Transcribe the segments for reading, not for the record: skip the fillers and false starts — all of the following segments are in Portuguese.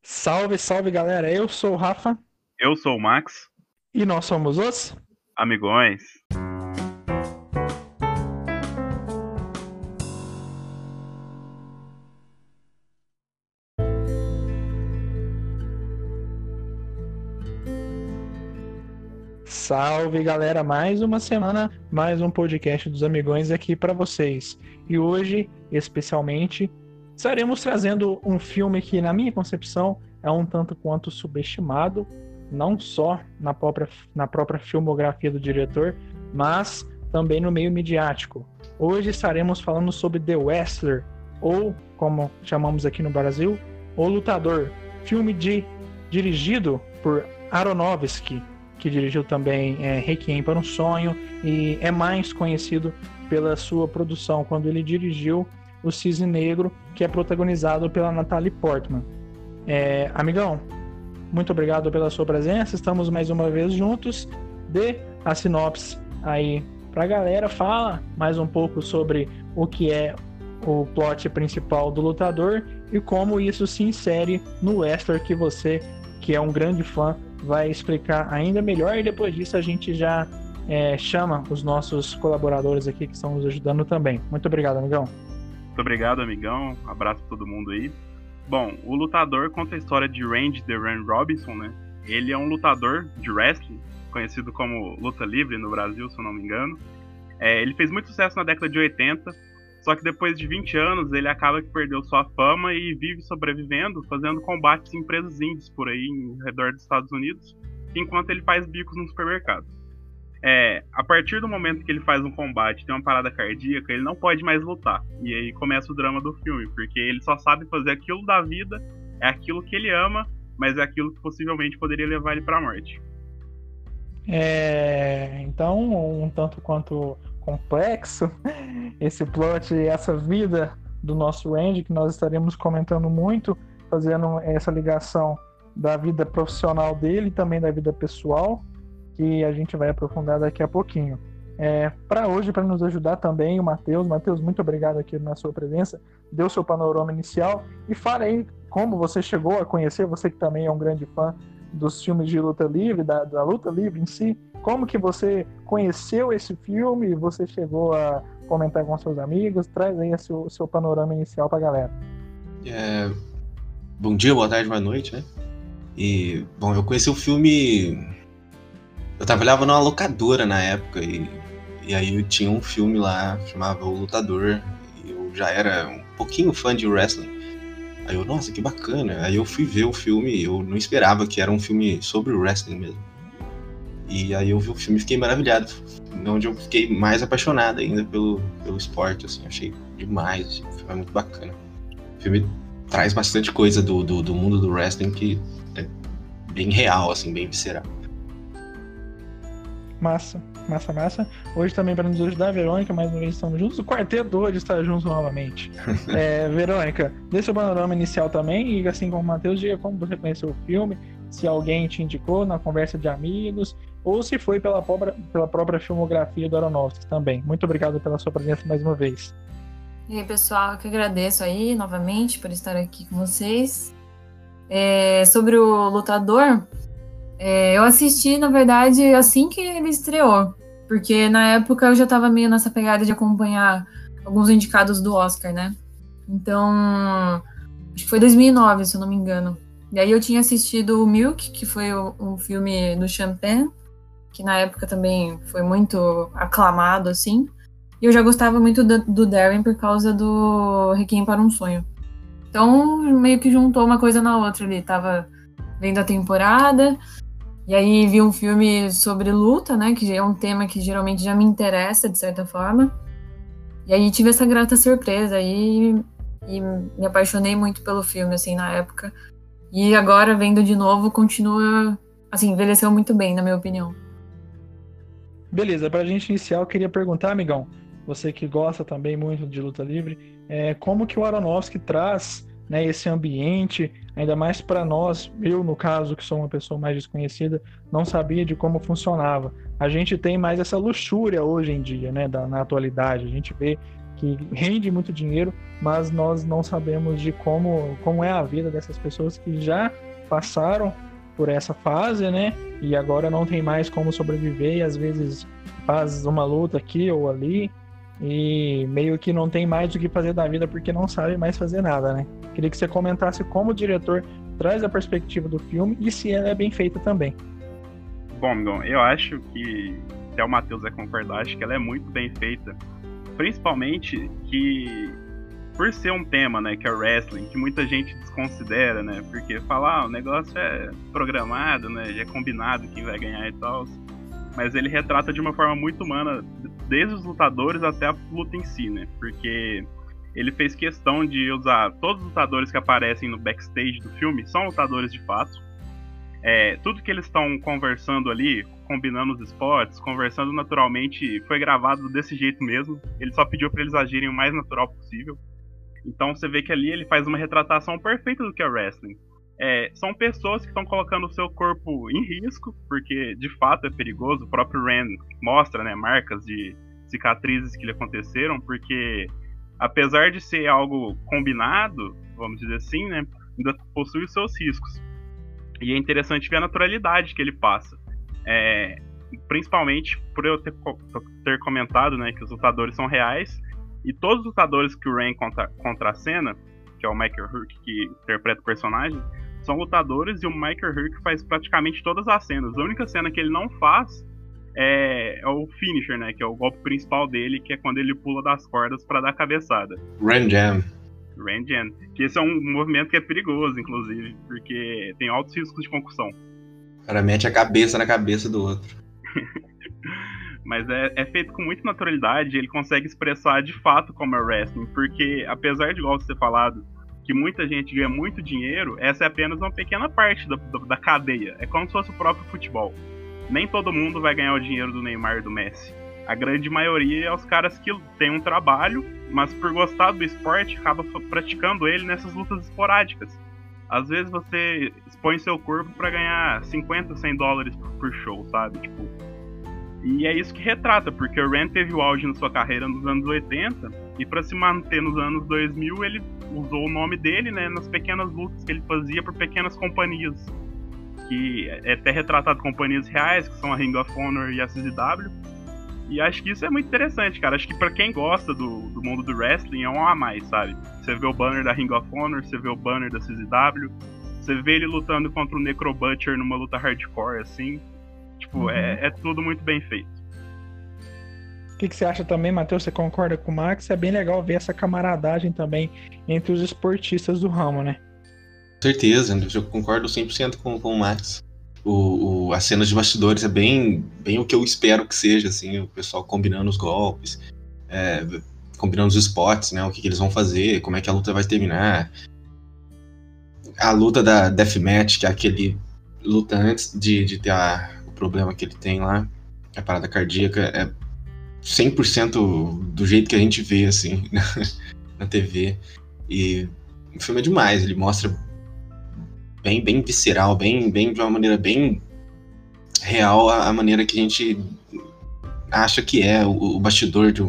Salve, salve galera, eu sou o Rafa Eu sou o Max, e nós somos os. amigões. Salve galera, mais uma semana, mais um podcast dos Amigões aqui para vocês. E hoje, especialmente, estaremos trazendo um filme que, na minha concepção, é um tanto quanto subestimado, não só na própria filmografia do diretor, mas também no meio midiático. Hoje estaremos falando sobre The Wrestler, ou como chamamos aqui no Brasil, O Lutador, dirigido por Aronofsky, que dirigiu também Requiem para um Sonho e é mais conhecido pela sua produção quando ele dirigiu O Cisne Negro, que é protagonizado pela Natalie Portman. Amigão, muito obrigado pela sua presença, estamos mais uma vez juntos. Dê a sinopse aí pra galera, fala mais um pouco sobre o que é o plot principal do Lutador e como isso se insere no wrestler que você, que é um grande fã, vai explicar ainda melhor, e depois disso a gente já chama os nossos colaboradores aqui que estão nos ajudando também. Muito obrigado, amigão. Muito obrigado, amigão. Abraço pra todo mundo aí. Bom, o Lutador conta a história de Randy The Ram Robinson, né? Ele é um lutador de wrestling, conhecido como luta livre no Brasil, se eu não me engano. Ele fez muito sucesso na década de 80, só que depois de 20 anos ele acaba que perdeu sua fama e vive sobrevivendo, fazendo combates em empresas indies por aí, em redor dos Estados Unidos, enquanto ele faz bicos no supermercado. A partir do momento que ele faz um combate, tem uma parada cardíaca, ele não pode mais lutar. E aí começa o drama do filme, porque ele só sabe fazer aquilo da vida, é aquilo que ele ama, mas é aquilo que possivelmente poderia levar ele pra morte. Então, um tanto quanto complexo esse plot e essa vida do nosso Randy, que nós estaremos comentando muito, fazendo essa ligação da vida profissional dele e também da vida pessoal, que a gente vai aprofundar daqui a pouquinho. Para hoje, para nos ajudar também, o Matheus. Matheus, muito obrigado aqui na sua presença. Dê o seu panorama inicial e fale aí como você chegou a conhecer, você que também é um grande fã dos filmes de luta livre, da luta livre em si. Como que você conheceu esse filme? Você chegou a comentar com seus amigos? Traz aí o seu panorama inicial para a galera. Bom dia, boa tarde, boa noite, né? E, bom, eu conheci o filme... Eu trabalhava numa locadora na época e aí eu tinha um filme lá, chamava O Lutador, e eu já era um pouquinho fã de wrestling. Aí eu, nossa, que bacana. Aí eu fui ver o filme, eu não esperava que era um filme sobre wrestling mesmo. E aí eu vi o filme e fiquei maravilhado, onde eu fiquei mais apaixonado ainda pelo esporte, assim, achei demais, assim, o filme é muito bacana. O filme traz bastante coisa do mundo do wrestling que é bem real, assim, bem visceral. Massa. Hoje também para nos ajudar, a Verônica, mais uma vez estamos juntos. O quarteto hoje está juntos novamente. Verônica, dê seu panorama inicial também, e assim como o Matheus, diga como você conheceu o filme, se alguém te indicou na conversa de amigos, ou se foi pela própria filmografia do Aronofsky também. Muito obrigado pela sua presença mais uma vez. E aí, pessoal, eu que agradeço aí novamente por estar aqui com vocês. Sobre o Lutador, eu assisti, na verdade, assim que ele estreou, porque na época eu já estava meio nessa pegada de acompanhar alguns indicados do Oscar, né? Então, acho que foi 2009, se eu não me engano. E aí eu tinha assistido o Milk, que foi um filme do Champagne, que na época também foi muito aclamado, assim. E eu já gostava muito do Darren por causa do Requiem para um Sonho. Então, meio que juntou uma coisa na outra ali. Tava vendo a temporada, e aí vi um filme sobre luta, né? Que é um tema que geralmente já me interessa, de certa forma. E aí tive essa grata surpresa aí e me apaixonei muito pelo filme, assim, na época. E agora, vendo de novo, continua... Assim, envelheceu muito bem, na minha opinião. Beleza, pra gente iniciar, eu queria perguntar, amigão, você que gosta também muito de luta livre, como que o Aronofsky traz, né, esse ambiente, ainda mais para nós, eu no caso, que sou uma pessoa mais desconhecida, não sabia de como funcionava. A gente tem mais essa luxúria hoje em dia, né, na atualidade, a gente vê que rende muito dinheiro, mas nós não sabemos de como é a vida dessas pessoas que já passaram por essa fase, né? E agora não tem mais como sobreviver e às vezes faz uma luta aqui ou ali e meio que não tem mais o que fazer da vida porque não sabe mais fazer nada, né? Queria que você comentasse como o diretor traz a perspectiva do filme e se ela é bem feita também. Bom, eu acho que até o Matheus vai concordar, acho que ela é muito bem feita, principalmente que por ser um tema, né, que é o wrestling, que muita gente desconsidera, né, porque fala, o negócio é programado, né, já é combinado quem vai ganhar e tal, mas ele retrata de uma forma muito humana, desde os lutadores até a luta em si, né, porque ele fez questão de usar todos os lutadores que aparecem no backstage do filme, são lutadores de fato, tudo que eles estão conversando ali, combinando os spots, conversando naturalmente, foi gravado desse jeito mesmo, ele só pediu para eles agirem o mais natural possível. Então você vê que ali ele faz uma retratação perfeita do que é wrestling. São pessoas que estão colocando o seu corpo em risco, porque de fato é perigoso. O próprio Ren mostra, né, marcas de cicatrizes que lhe aconteceram, porque apesar de ser algo combinado, vamos dizer assim, né, ainda possui os seus riscos. E é interessante ver a naturalidade que ele passa. Principalmente por eu ter comentado, né, que os lutadores são reais. E todos os lutadores que o Ren contracena, que é o Michael Hurk que interpreta o personagem, são lutadores e o Michael Hurk faz praticamente todas as cenas. A única cena que ele não faz é o finisher, né? Que é o golpe principal dele, que é quando ele pula das cordas para dar a cabeçada. Ren Jam. Que esse é um movimento que é perigoso, inclusive, porque tem altos riscos de concussão. O cara mete a cabeça na cabeça do outro. Mas é feito com muita naturalidade, ele consegue expressar de fato como é o wrestling, porque apesar de, igual você ter falado, que muita gente ganha muito dinheiro, essa é apenas uma pequena parte da cadeia. É como se fosse o próprio futebol. Nem todo mundo vai ganhar o dinheiro do Neymar e do Messi. A grande maioria é os caras que têm um trabalho, mas por gostar do esporte, acaba praticando ele nessas lutas esporádicas. Às vezes você expõe seu corpo para ganhar 50, 100 dólares por show, sabe? Tipo, e é isso que retrata, porque o Ren teve o auge na sua carreira nos anos 80, e para se manter nos anos 2000, ele usou o nome dele, né, nas pequenas lutas que ele fazia por pequenas companhias, que é até retratado companhias reais, que são a Ring of Honor e a CZW, e acho que isso é muito interessante, cara. Acho que pra quem gosta do mundo do wrestling é um a mais, sabe? Você vê o banner da Ring of Honor, você vê o banner da CZW, você vê ele lutando contra o Necro Butcher numa luta hardcore, assim. Tipo, é tudo muito bem feito. O que você acha também, Matheus? Você concorda com o Max? É bem legal ver essa camaradagem também entre os esportistas do ramo, né? Com certeza, eu concordo 100% com o Max. As cenas de bastidores é bem o que eu espero que seja, assim, o pessoal combinando os golpes, combinando os spots, né, o que eles vão fazer, como é que a luta vai terminar. A luta da Deathmatch, que é aquele luta antes de ter o problema que ele tem lá, a parada cardíaca, é 100% do jeito que a gente vê, assim, na TV. E o filme é demais, ele mostra bem visceral, bem de uma maneira bem real a maneira que a gente acha que é o bastidor de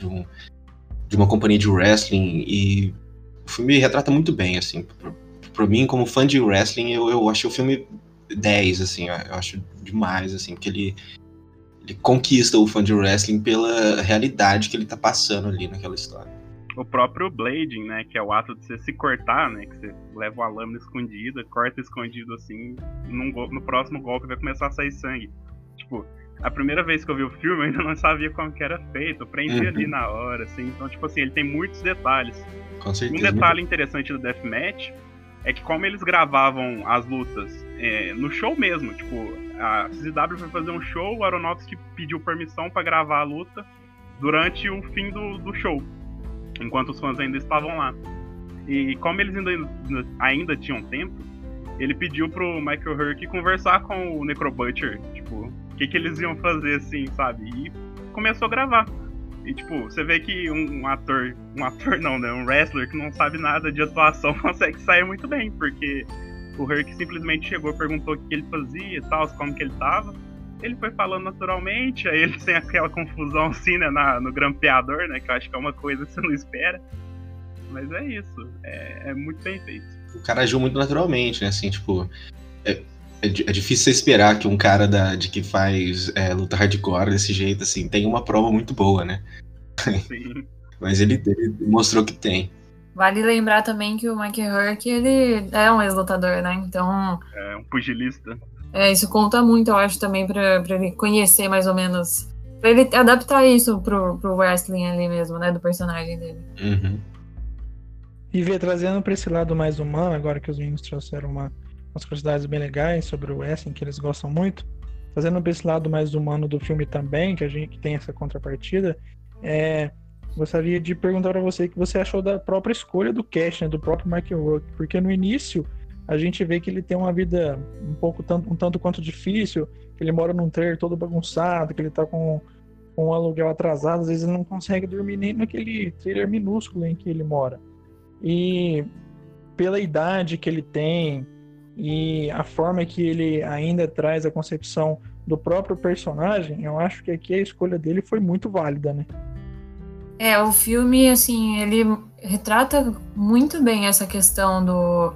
uma companhia de wrestling, e o filme retrata muito bem, assim, pra mim, como fã de wrestling, eu acho o filme 10, assim, eu acho demais, assim, porque ele conquista o fã de wrestling pela realidade que ele tá passando ali naquela história. O próprio blading, né, que é o ato de você se cortar, né, que você leva uma lâmina escondida, corta escondido assim, no próximo golpe vai começar a sair sangue. Tipo, a primeira vez que eu vi o filme eu ainda não sabia como que era feito, eu prendi ali na hora, assim, então tipo assim, ele tem muitos detalhes. Com certeza. Um detalhe interessante do Deathmatch é que como eles gravavam as lutas no show mesmo, tipo, a CZW foi fazer um show, o Aronofsky pediu permissão pra gravar a luta durante o fim do show, enquanto os fãs ainda estavam lá. E como eles ainda tinham tempo, ele pediu pro Michael Hurk conversar com o Necro Butcher, tipo, o que eles iam fazer, assim, sabe? E começou a gravar. E, tipo, você vê que um ator não, né? Um wrestler que não sabe nada de atuação consegue sair muito bem, porque o Hurk simplesmente chegou, perguntou o que ele fazia e tal, como que ele tava. ele foi falando naturalmente, aí ele tem aquela confusão assim, né, no grampeador, né, que eu acho que é uma coisa que você não espera. Mas é isso, é muito bem feito. O cara agiu muito naturalmente, né, assim, tipo... É difícil você esperar que um cara de que faz luta hardcore desse jeito, assim, tenha uma prova muito boa, né? Sim. Mas ele mostrou que tem. Vale lembrar também que o Mike Hurk, ele é um ex-lutador, né? Então... É um pugilista. Isso conta muito, eu acho, também pra ele conhecer mais ou menos... Pra ele adaptar isso pro wrestling ali mesmo, né? Do personagem dele. Uhum. E trazendo pra esse lado mais humano, agora que os meninos trouxeram umas curiosidades bem legais sobre o wrestling, que eles gostam muito, trazendo pra esse lado mais humano do filme também, que a gente tem essa contrapartida, gostaria de perguntar para você o que você achou da própria escolha do cast, né, do próprio Mike Hurk, porque no início a gente vê que ele tem uma vida um tanto quanto difícil, que ele mora num trailer todo bagunçado, que ele tá com um aluguel atrasado, às vezes ele não consegue dormir nem naquele trailer minúsculo em que ele mora. E pela idade que ele tem e a forma que ele ainda traz a concepção do próprio personagem, eu acho que aqui a escolha dele foi muito válida, né? O filme, assim, ele retrata muito bem essa questão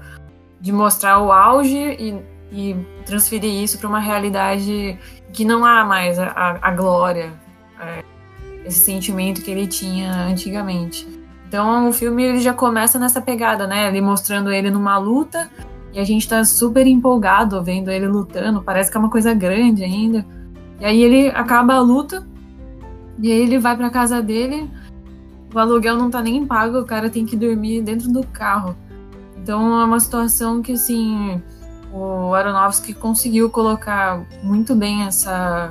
de mostrar o auge e transferir isso para uma realidade que não há mais a glória, esse sentimento que ele tinha antigamente. Então o filme ele já começa nessa pegada, né? Ele mostrando ele numa luta e a gente tá super empolgado vendo ele lutando, parece que é uma coisa grande ainda. E aí ele acaba a luta e aí ele vai pra casa dele, o aluguel não tá nem pago, o cara tem que dormir dentro do carro. Então é uma situação que, assim, o Aronofsky conseguiu colocar muito bem essa...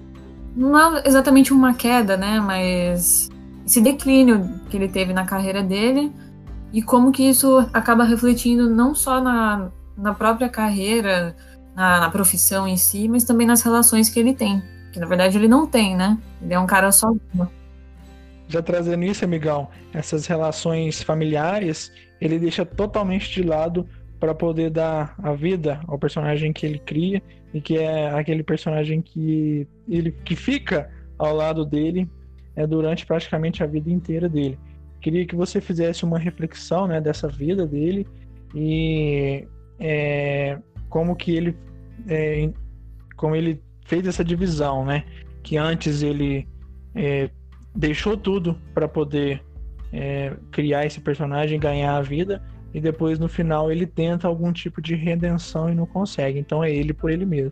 Não é exatamente uma queda, né? Mas esse declínio que ele teve na carreira dele e como que isso acaba refletindo não só na própria carreira, na profissão em si, mas também nas relações que ele tem. Que, na verdade, ele não tem, né? Ele é um cara sozinho. Já trazendo isso, amigão, essas relações familiares, ele deixa totalmente de lado para poder dar a vida ao personagem que ele cria e que é aquele personagem que fica ao lado dele durante praticamente a vida inteira dele. Queria que você fizesse uma reflexão, né, dessa vida dele e como ele fez essa divisão, né? Que antes ele deixou tudo para poder criar esse personagem, ganhar a vida, e depois no final ele tenta algum tipo de redenção e não consegue. Então é ele por ele mesmo.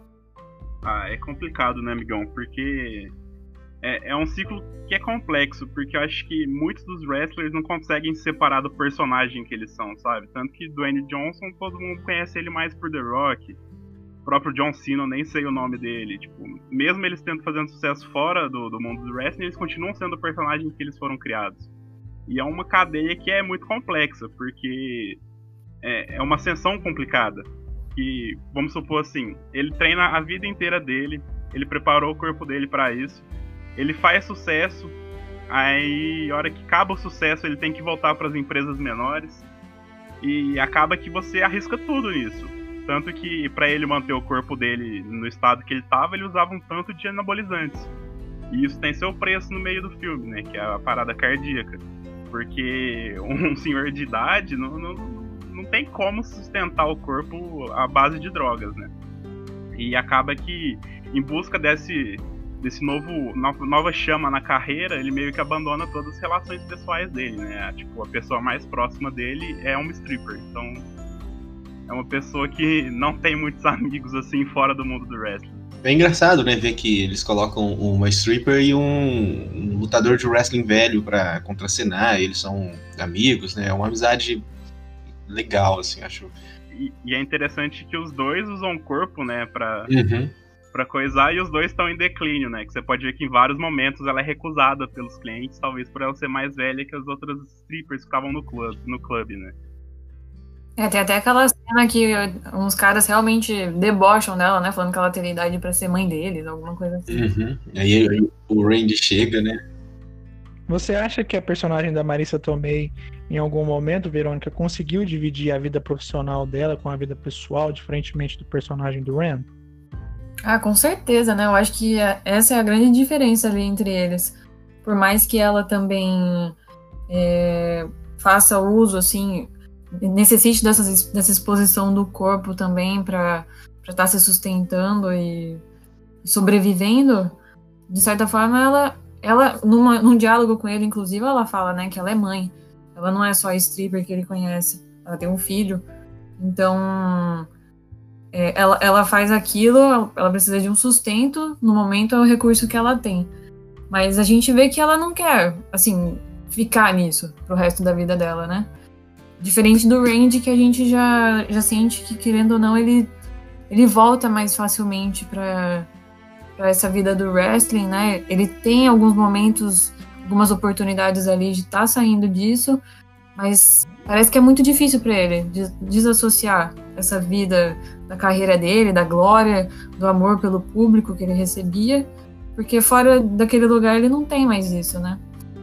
É complicado, né, amigão? Porque é um ciclo que é complexo, porque eu acho que muitos dos wrestlers não conseguem se separar do personagem que eles são, sabe? Tanto que Dwayne Johnson, todo mundo conhece ele mais por The Rock. O próprio John Cena, eu nem sei o nome dele. Tipo, mesmo eles tendo fazendo sucesso fora do mundo do wrestling, eles continuam sendo o personagem que eles foram criados. E é uma cadeia que é muito complexa, porque é uma ascensão complicada. Que, vamos supor assim, ele treina a vida inteira dele, ele preparou o corpo dele para isso, ele faz sucesso, aí a hora que acaba o sucesso ele tem que voltar para as empresas menores, e acaba que você arrisca tudo nisso. Tanto que para ele manter o corpo dele no estado que ele tava, ele usava um tanto de anabolizantes. E isso tem seu preço no meio do filme, né? Que é a parada cardíaca. Porque um senhor de idade não tem como sustentar o corpo à base de drogas, né? E acaba que, em busca desse nova chama na carreira, ele meio que abandona todas as relações pessoais dele, né? Tipo, a pessoa mais próxima dele é uma stripper. Então, é uma pessoa que não tem muitos amigos, assim, fora do mundo do wrestling. É engraçado, né, ver que eles colocam uma stripper e um lutador de wrestling velho pra contracenar, eles são amigos, né, é uma amizade legal, assim, acho. E é interessante que os dois usam o corpo, né, pra coisar, e os dois estão em declínio, né, que você pode ver que em vários momentos ela é recusada pelos clientes, talvez por ela ser mais velha que as outras strippers que estavam no clube, né. Tem até aquela cena que uns caras realmente debocham dela, né? Falando que ela teria idade pra ser mãe deles, alguma coisa assim. Aí o Randy chega, né? Você acha que a personagem da Marisa Tomei, em algum momento, Verônica, conseguiu dividir a vida profissional dela com a vida pessoal, diferentemente do personagem do Ren? Ah, com certeza, né? Eu acho que essa é a grande diferença ali entre eles. Por mais que ela também faça uso, assim, necessite dessa exposição do corpo também para estar se sustentando e sobrevivendo, de certa forma, ela num diálogo com ele, inclusive, ela fala, né, que ela é mãe. Ela não é só a stripper que ele conhece. Ela tem um filho. Então, ela faz aquilo, ela precisa de um sustento, no momento é o recurso que ela tem. Mas a gente vê que ela não quer, assim, ficar nisso pro resto da vida dela, né? Diferente do Randy, que a gente já sente que, querendo ou não, ele volta mais facilmente pra essa vida do wrestling, né? Ele tem alguns momentos, algumas oportunidades ali de estar saindo disso, mas parece que é muito difícil para ele desassociar essa vida da carreira dele, da glória, do amor pelo público que ele recebia, porque fora daquele lugar ele não tem mais isso, né?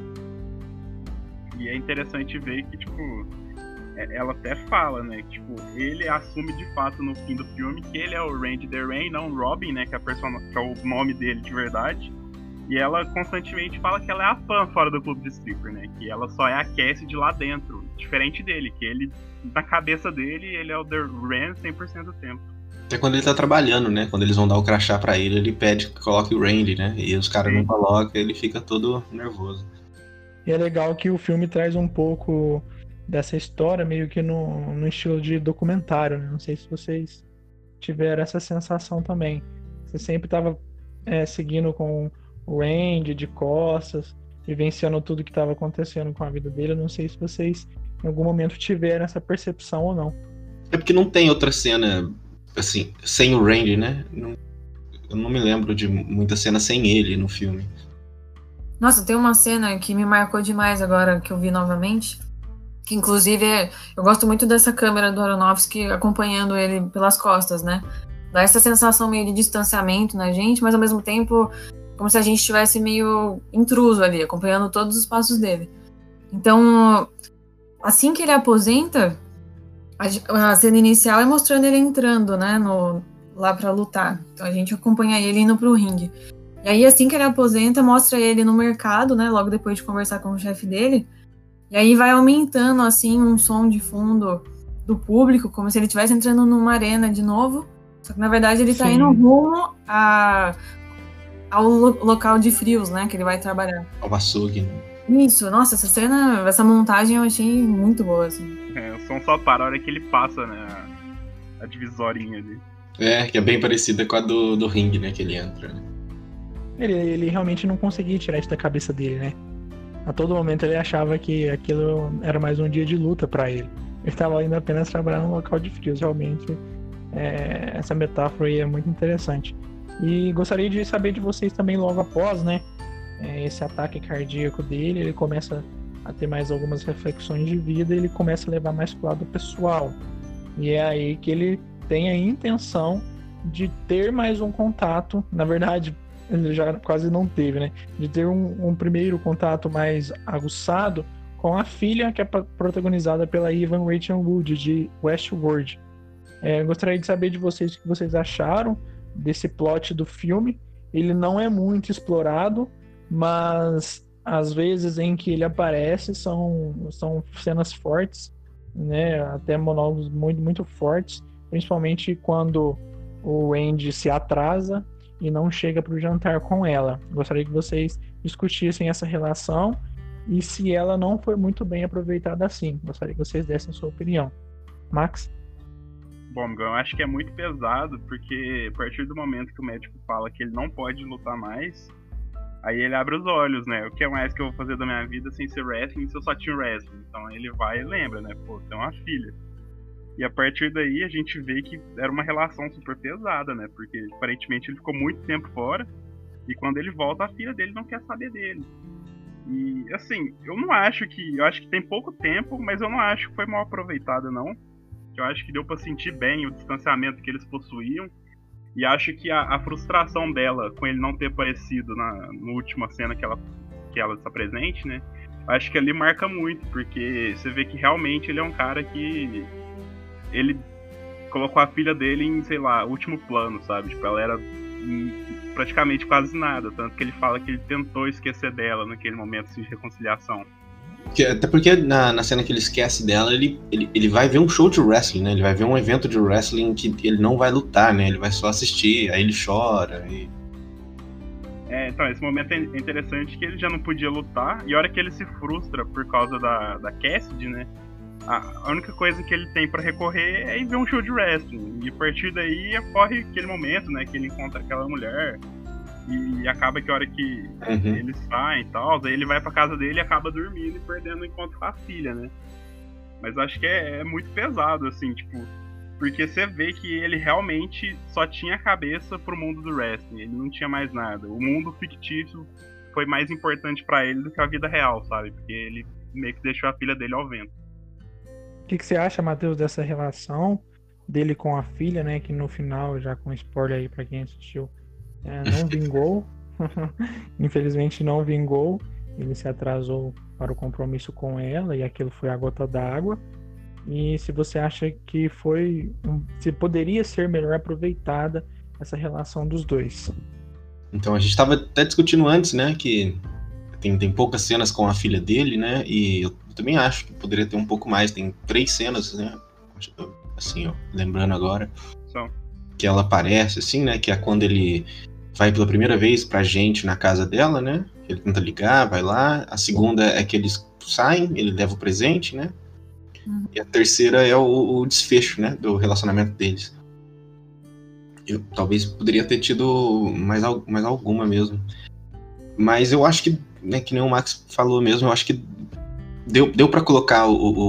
E é interessante ver que, tipo, ela até fala, né, que, tipo, ele assume de fato no fim do filme que ele é o Randy the Rain, não o Robin, né, que é o nome dele de verdade. E ela constantemente fala que ela é a fã fora do clube de stripper, né, que ela só é a Cassie de lá dentro, diferente dele, que ele, na cabeça dele, ele é o The Ran 100% do tempo. É quando ele tá trabalhando, né, quando eles vão dar o crachá pra ele pede que coloque o Randy, né, e os caras não colocam, ele fica todo nervoso. E é legal que o filme traz um pouco dessa história meio que no estilo de documentário, né? Não sei se vocês tiveram essa sensação também. Você sempre estava seguindo com o Randy de costas, vivenciando tudo que estava acontecendo com a vida dele. Eu não sei se vocês em algum momento tiveram essa percepção ou não. É porque não tem outra cena, assim, sem o Randy, né? Eu não me lembro de muita cena sem ele no filme. Nossa, tem uma cena que me marcou demais agora, que eu vi novamente. Que, inclusive, eu gosto muito dessa câmera do Aronofsky acompanhando ele pelas costas, né? Dá essa sensação meio de distanciamento na gente, mas ao mesmo tempo como se a gente estivesse meio intruso ali, acompanhando todos os passos dele. Então, assim que ele aposenta, a cena inicial é mostrando ele entrando, né, lá pra lutar. Então a gente acompanha ele indo pro ringue. E aí, assim que ele aposenta, mostra ele no mercado, né, logo depois de conversar com o chefe dele. E aí vai aumentando, assim, um som de fundo do público, como se ele estivesse entrando numa arena de novo. Só que, na verdade, ele tá indo rumo ao local de frios, né, que ele vai trabalhar. Ao açougue, né? Isso, nossa, essa montagem eu achei muito boa, assim. O som só para a hora que ele passa, né, a divisorinha ali. Que é bem parecida com a do ringue, né, que ele entra, né? Ele realmente não conseguia tirar isso da cabeça dele, né? A todo momento ele achava que aquilo era mais um dia de luta pra ele. Ele estava indo apenas trabalhar num local de frios, realmente. Essa metáfora aí é muito interessante. E gostaria de saber de vocês também logo após, né? Esse ataque cardíaco dele, ele começa a ter mais algumas reflexões de vida, ele começa a levar mais pro lado pessoal. E é aí que ele tem a intenção de ter mais um contato, na verdade, ele já quase não teve, né? De ter um primeiro contato mais aguçado com a filha, que é protagonizada pela Evan Rachel Wood, de Westworld. Gostaria de saber de vocês o que vocês acharam desse plot do filme. Ele não é muito explorado, mas as vezes em que ele aparece são cenas fortes, né? Até monólogos muito, muito fortes, principalmente quando o Randy se atrasa e não chega para o jantar com ela. Gostaria que vocês discutissem essa relação e se ela não foi muito bem aproveitada assim. Gostaria que vocês dessem a sua opinião. Max? Bom, eu acho que é muito pesado, porque a partir do momento que o médico fala que ele não pode lutar mais, aí ele abre os olhos, né? O que é mais que eu vou fazer da minha vida sem ser wrestling se eu só tinha wrestling? Então ele vai e lembra, né? Pô, tem uma filha. E a partir daí a gente vê que era uma relação super pesada, né? Porque aparentemente ele ficou muito tempo fora, e quando ele volta, a filha dele não quer saber dele. E assim, eu acho que tem pouco tempo, mas eu não acho que foi mal aproveitado, não. Eu acho que deu pra sentir bem o distanciamento que eles possuíam. E acho que a frustração dela com ele não ter aparecido na última cena que ela está presente, né? Acho que ali marca muito, porque você vê que realmente ele é um cara que... Ele colocou a filha dele em, sei lá, último plano, sabe? Tipo, ela era praticamente quase nada. Tanto que ele fala que ele tentou esquecer dela naquele momento assim, de reconciliação. Até porque na cena que ele esquece dela, ele vai ver um show de wrestling, né? Ele vai ver um evento de wrestling que ele não vai lutar, né? Ele vai só assistir, aí ele chora. Então, esse momento é interessante que ele já não podia lutar, e a hora que ele se frustra por causa da Cassidy, né? A única coisa que ele tem pra recorrer é ir ver um show de wrestling. E a partir daí ocorre aquele momento, né? Que ele encontra aquela mulher. E acaba que a hora que eles saem e tal, aí ele vai pra casa dele e acaba dormindo e perdendo o encontro com a filha, né? Mas acho que é muito pesado, assim, tipo... Porque você vê que ele realmente só tinha a cabeça pro mundo do wrestling. Ele não tinha mais nada. O mundo fictício foi mais importante pra ele do que a vida real, sabe? Porque ele meio que deixou a filha dele ao vento. O que você acha, Matheus, dessa relação dele com a filha, né? Que no final, já com spoiler aí pra quem assistiu, não vingou. Infelizmente não vingou. Ele se atrasou para o compromisso com ela e aquilo foi a gota d'água. E se você acha que se poderia ser melhor aproveitada essa relação dos dois. Então, a gente estava até discutindo antes, né, que tem poucas cenas com a filha dele, né, e eu também acho que poderia ter um pouco mais. Tem 3 cenas, né, assim, ó, lembrando agora, que ela aparece, assim, né, que é quando ele vai pela primeira vez pra gente na casa dela, né, ele tenta ligar, vai lá. A segunda é que eles saem, ele leva o presente, né. E a terceira é o desfecho, né, do relacionamento deles. Eu talvez poderia ter tido mais alguma mesmo. Mas eu acho que, né, que nem o Max falou mesmo, eu acho que deu pra colocar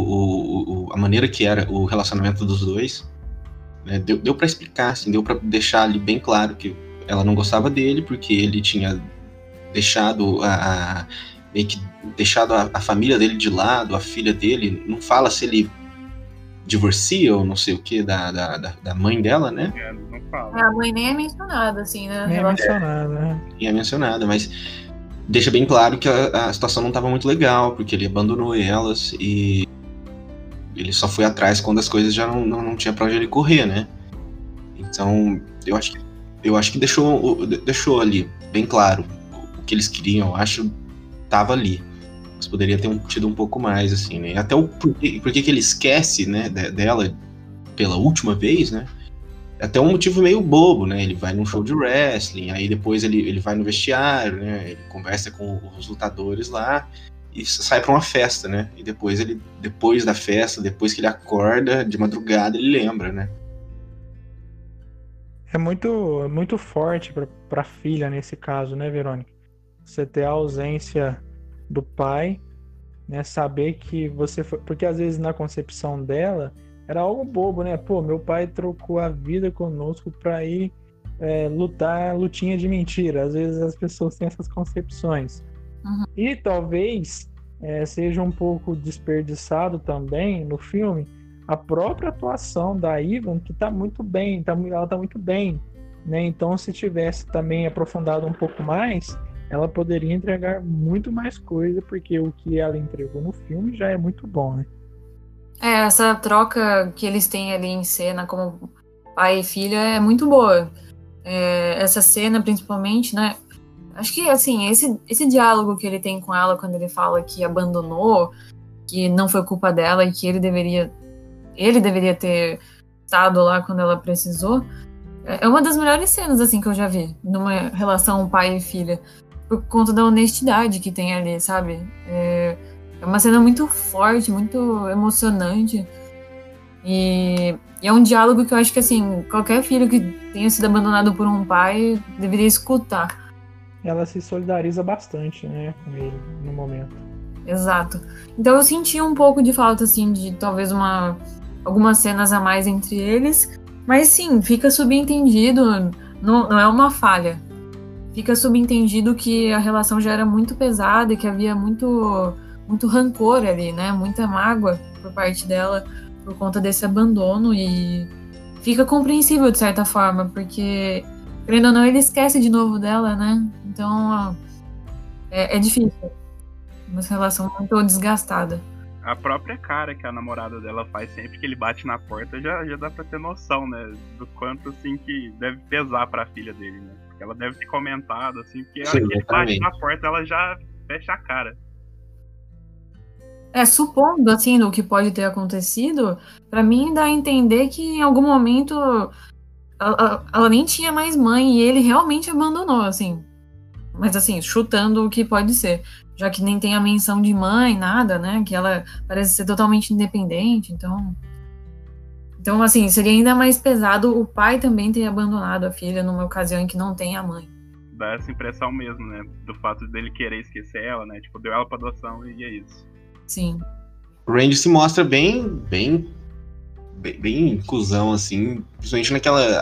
a maneira que era o relacionamento dos dois. Né, deu pra explicar, assim, deu pra deixar ali bem claro que ela não gostava dele, porque ele tinha deixado meio que deixado a família dele de lado, a filha dele. Não fala se ele divorcia ou não sei o que da mãe dela, né? Não fala. A mãe nem é mencionada, assim, né? Nem é mencionada, né? Nem é mencionada, mas deixa bem claro que a situação não estava muito legal, porque ele abandonou elas e ele só foi atrás quando as coisas já não tinha pra onde ele correr, né? Então, eu acho que deixou ali bem claro o que eles queriam. Eu acho tava ali, mas poderia ter tido um pouco mais, assim, né? Até o porquê que ele esquece, né, dela pela última vez, né? É até um motivo meio bobo, né? Ele vai num show de wrestling, aí depois ele vai no vestiário, né? Ele conversa com os lutadores lá e sai pra uma festa, né? E depois da festa, depois que ele acorda de madrugada, ele lembra, né? É muito forte pra filha nesse caso, né, Verônica? Você ter a ausência do pai, né? Saber que você foi... Porque às vezes na concepção dela era algo bobo, né? Pô, meu pai trocou a vida conosco pra ir lutar lutinha de mentira. Às vezes as pessoas têm essas concepções. E talvez seja um pouco desperdiçado também no filme a própria atuação da Ivan, que tá muito bem, ela tá muito bem, né? Então, se tivesse também aprofundado um pouco mais, ela poderia entregar muito mais coisa, porque o que ela entregou no filme já é muito bom, né? Essa troca que eles têm ali em cena como pai e filha é muito boa. Essa cena, principalmente, né? Acho que, assim, esse diálogo que ele tem com ela quando ele fala que abandonou, que não foi culpa dela e que ele deveria ter estado lá quando ela precisou, é uma das melhores cenas, assim, que eu já vi numa relação pai e filha, por conta da honestidade que tem ali, sabe? É uma cena muito forte, muito emocionante, e é um diálogo que eu acho que, assim, qualquer filho que tenha sido abandonado por um pai deveria escutar. Ela se solidariza bastante, né, com ele no momento. Exato. Então eu senti um pouco de falta, assim, de talvez algumas cenas a mais entre eles, mas sim, fica subentendido, não é uma falha. Fica subentendido que a relação já era muito pesada e que havia muito rancor ali, né? Muita mágoa por parte dela por conta desse abandono, e fica compreensível de certa forma, porque, querendo ou não, ele esquece de novo dela, né? Então é difícil. Uma relação muito desgastada. a própria cara que a namorada dela faz sempre que ele bate na porta já dá pra ter noção, né? Do quanto, assim, que deve pesar pra filha dele, né? Porque ela deve ter comentado, assim, porque a hora que ele bate na porta, ela já fecha a cara. Supondo, assim, do que pode ter acontecido, pra mim dá a entender que em algum momento ela nem tinha mais mãe e ele realmente abandonou, assim. Mas, assim, chutando o que pode ser. Já que nem tem a menção de mãe, nada, né? Que ela parece ser totalmente independente, então, assim, seria ainda mais pesado o pai também ter abandonado a filha numa ocasião em que não tem a mãe. Dá essa impressão mesmo, né? Do fato dele querer esquecer ela, né? Tipo, deu ela pra adoção e é isso. Sim. O Randy se mostra bem cuzão, assim, principalmente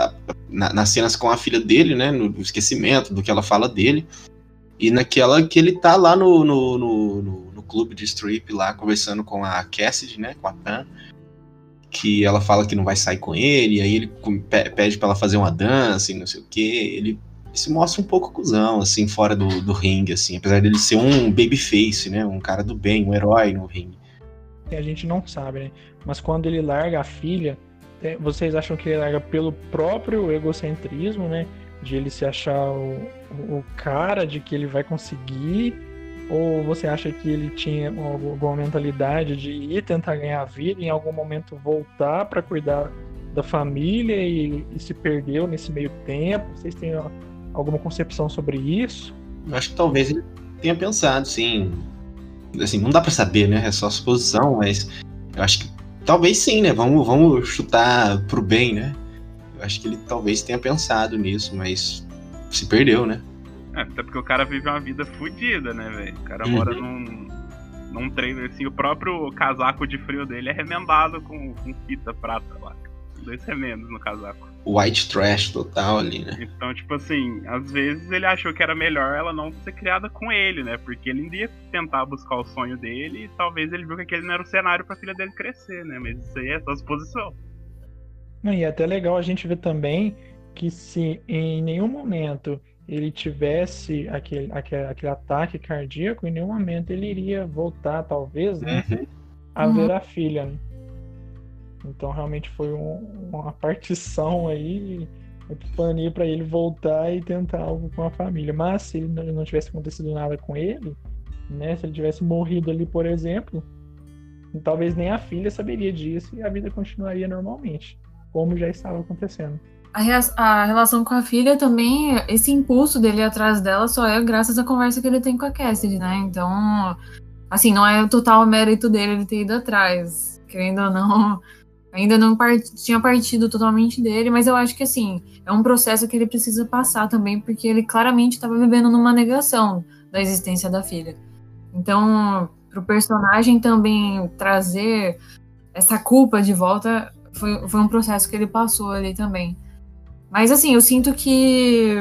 nas cenas com a filha dele, né? No esquecimento do que ela fala dele. E naquela que ele tá lá no clube de strip lá, conversando com a Cassidy, né? Com a Pam. Que ela fala que não vai sair com ele, aí ele pede pra ela fazer uma dança e não sei o quê. Ele se mostra um pouco cuzão, assim, fora do ringue, assim. Apesar dele ser um babyface, né? Um cara do bem, um herói no ringue. A gente não sabe, né? Mas quando ele larga a filha, vocês acham que ele larga pelo próprio egocentrismo, né? De ele se achar o cara, de que ele vai conseguir? Ou você acha que ele tinha alguma mentalidade de ir tentar ganhar a vida, em algum momento voltar para cuidar da família e se perdeu nesse meio tempo? Vocês têm alguma concepção sobre isso? Eu acho que talvez ele tenha pensado, sim. Assim, não dá pra saber, né? É só suposição, mas eu acho que talvez sim, né? Vamos chutar pro bem, né? Eu acho que ele talvez tenha pensado nisso, mas se perdeu, né? Até porque o cara vive uma vida fodida, né, velho? O cara mora num trailer, assim, o próprio casaco de frio dele é remendado com fita prata lá. 2 remendos no casaco. White trash total ali, né? Então, tipo assim, às vezes ele achou que era melhor ela não ser criada com ele, né? Porque ele ainda ia tentar buscar o sonho dele e talvez ele viu que aquele não era o cenário pra filha dele crescer, né? Mas isso aí é só suposição. E é até legal a gente ver também que se em nenhum momento ele tivesse aquele ataque cardíaco, em nenhum momento ele iria voltar, talvez, né? A ver a filha, né? Então realmente foi uma partição aí, planeio para ele voltar e tentar algo com a família. Mas se ele não tivesse acontecido nada com ele, né? Se ele tivesse morrido ali, por exemplo, talvez nem a filha saberia disso e a vida continuaria normalmente, como já estava acontecendo. A relação com a filha também, esse impulso dele atrás dela só é graças à conversa que ele tem com a Cassidy, né? Então, assim, não é o total mérito dele ele ter ido atrás, querendo ou não. Ainda não tinha partido totalmente dele, mas eu acho que, assim, é um processo que ele precisa passar também, porque ele claramente estava vivendo numa negação da existência da filha. Então, pro personagem também trazer essa culpa de volta, foi um processo que ele passou ali também. Mas, assim, eu sinto que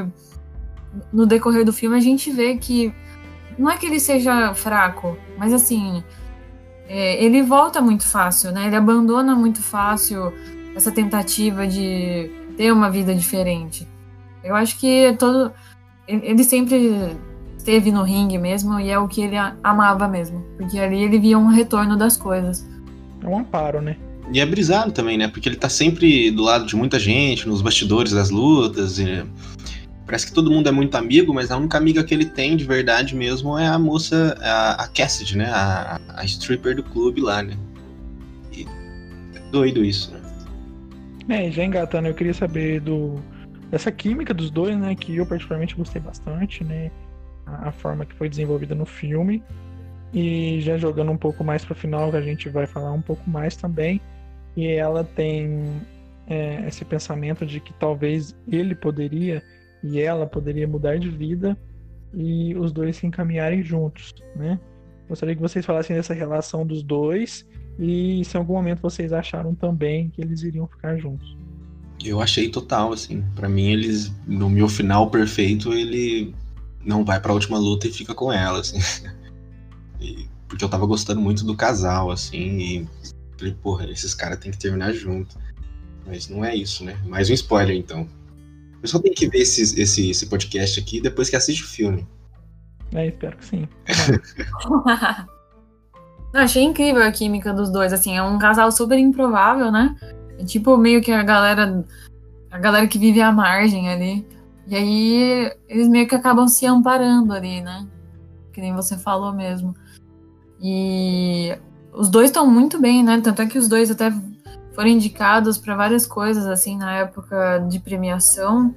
no decorrer do filme a gente vê que não é que ele seja fraco, mas, assim, ele volta muito fácil, né? Ele abandona muito fácil essa tentativa de ter uma vida diferente. Eu acho que ele sempre esteve no ringue mesmo e é o que ele amava mesmo, porque ali ele via um retorno das coisas. É um amparo, né? E é brisado também, né? Porque ele tá sempre do lado de muita gente, nos bastidores das lutas. Parece que todo mundo é muito amigo, mas a única amiga que ele tem de verdade mesmo é a moça, a Cassidy, né? A stripper do clube lá, né? E é doido isso, né? Já engatando, eu queria saber dessa química dos dois, né? Que eu particularmente gostei bastante, né? A forma que foi desenvolvida no filme. E já jogando um pouco mais pro final, que a gente vai falar um pouco mais também. E ela tem esse pensamento de que talvez ele poderia e ela poderia mudar de vida e os dois se encaminharem juntos, né? Gostaria que vocês falassem dessa relação dos dois e se em algum momento vocês acharam também que eles iriam ficar juntos. Eu achei total, assim. Pra mim, eles, no meu final perfeito, ele não vai pra última luta e fica com ela, assim. Porque eu tava gostando muito do casal, assim, e falei, porra, esses caras tem que terminar junto. Mas não é isso, né? Mais um spoiler, então. O pessoal tem que ver esse podcast aqui depois que assiste o filme. Espero que sim. Eu achei incrível a química dos dois, assim, é um casal super improvável, né? É tipo meio que a galera que vive à margem ali. E aí eles meio que acabam se amparando ali, né? Que nem você falou mesmo. E os dois estão muito bem, né? Tanto é que os dois até foram indicados para várias coisas, assim, na época de premiação.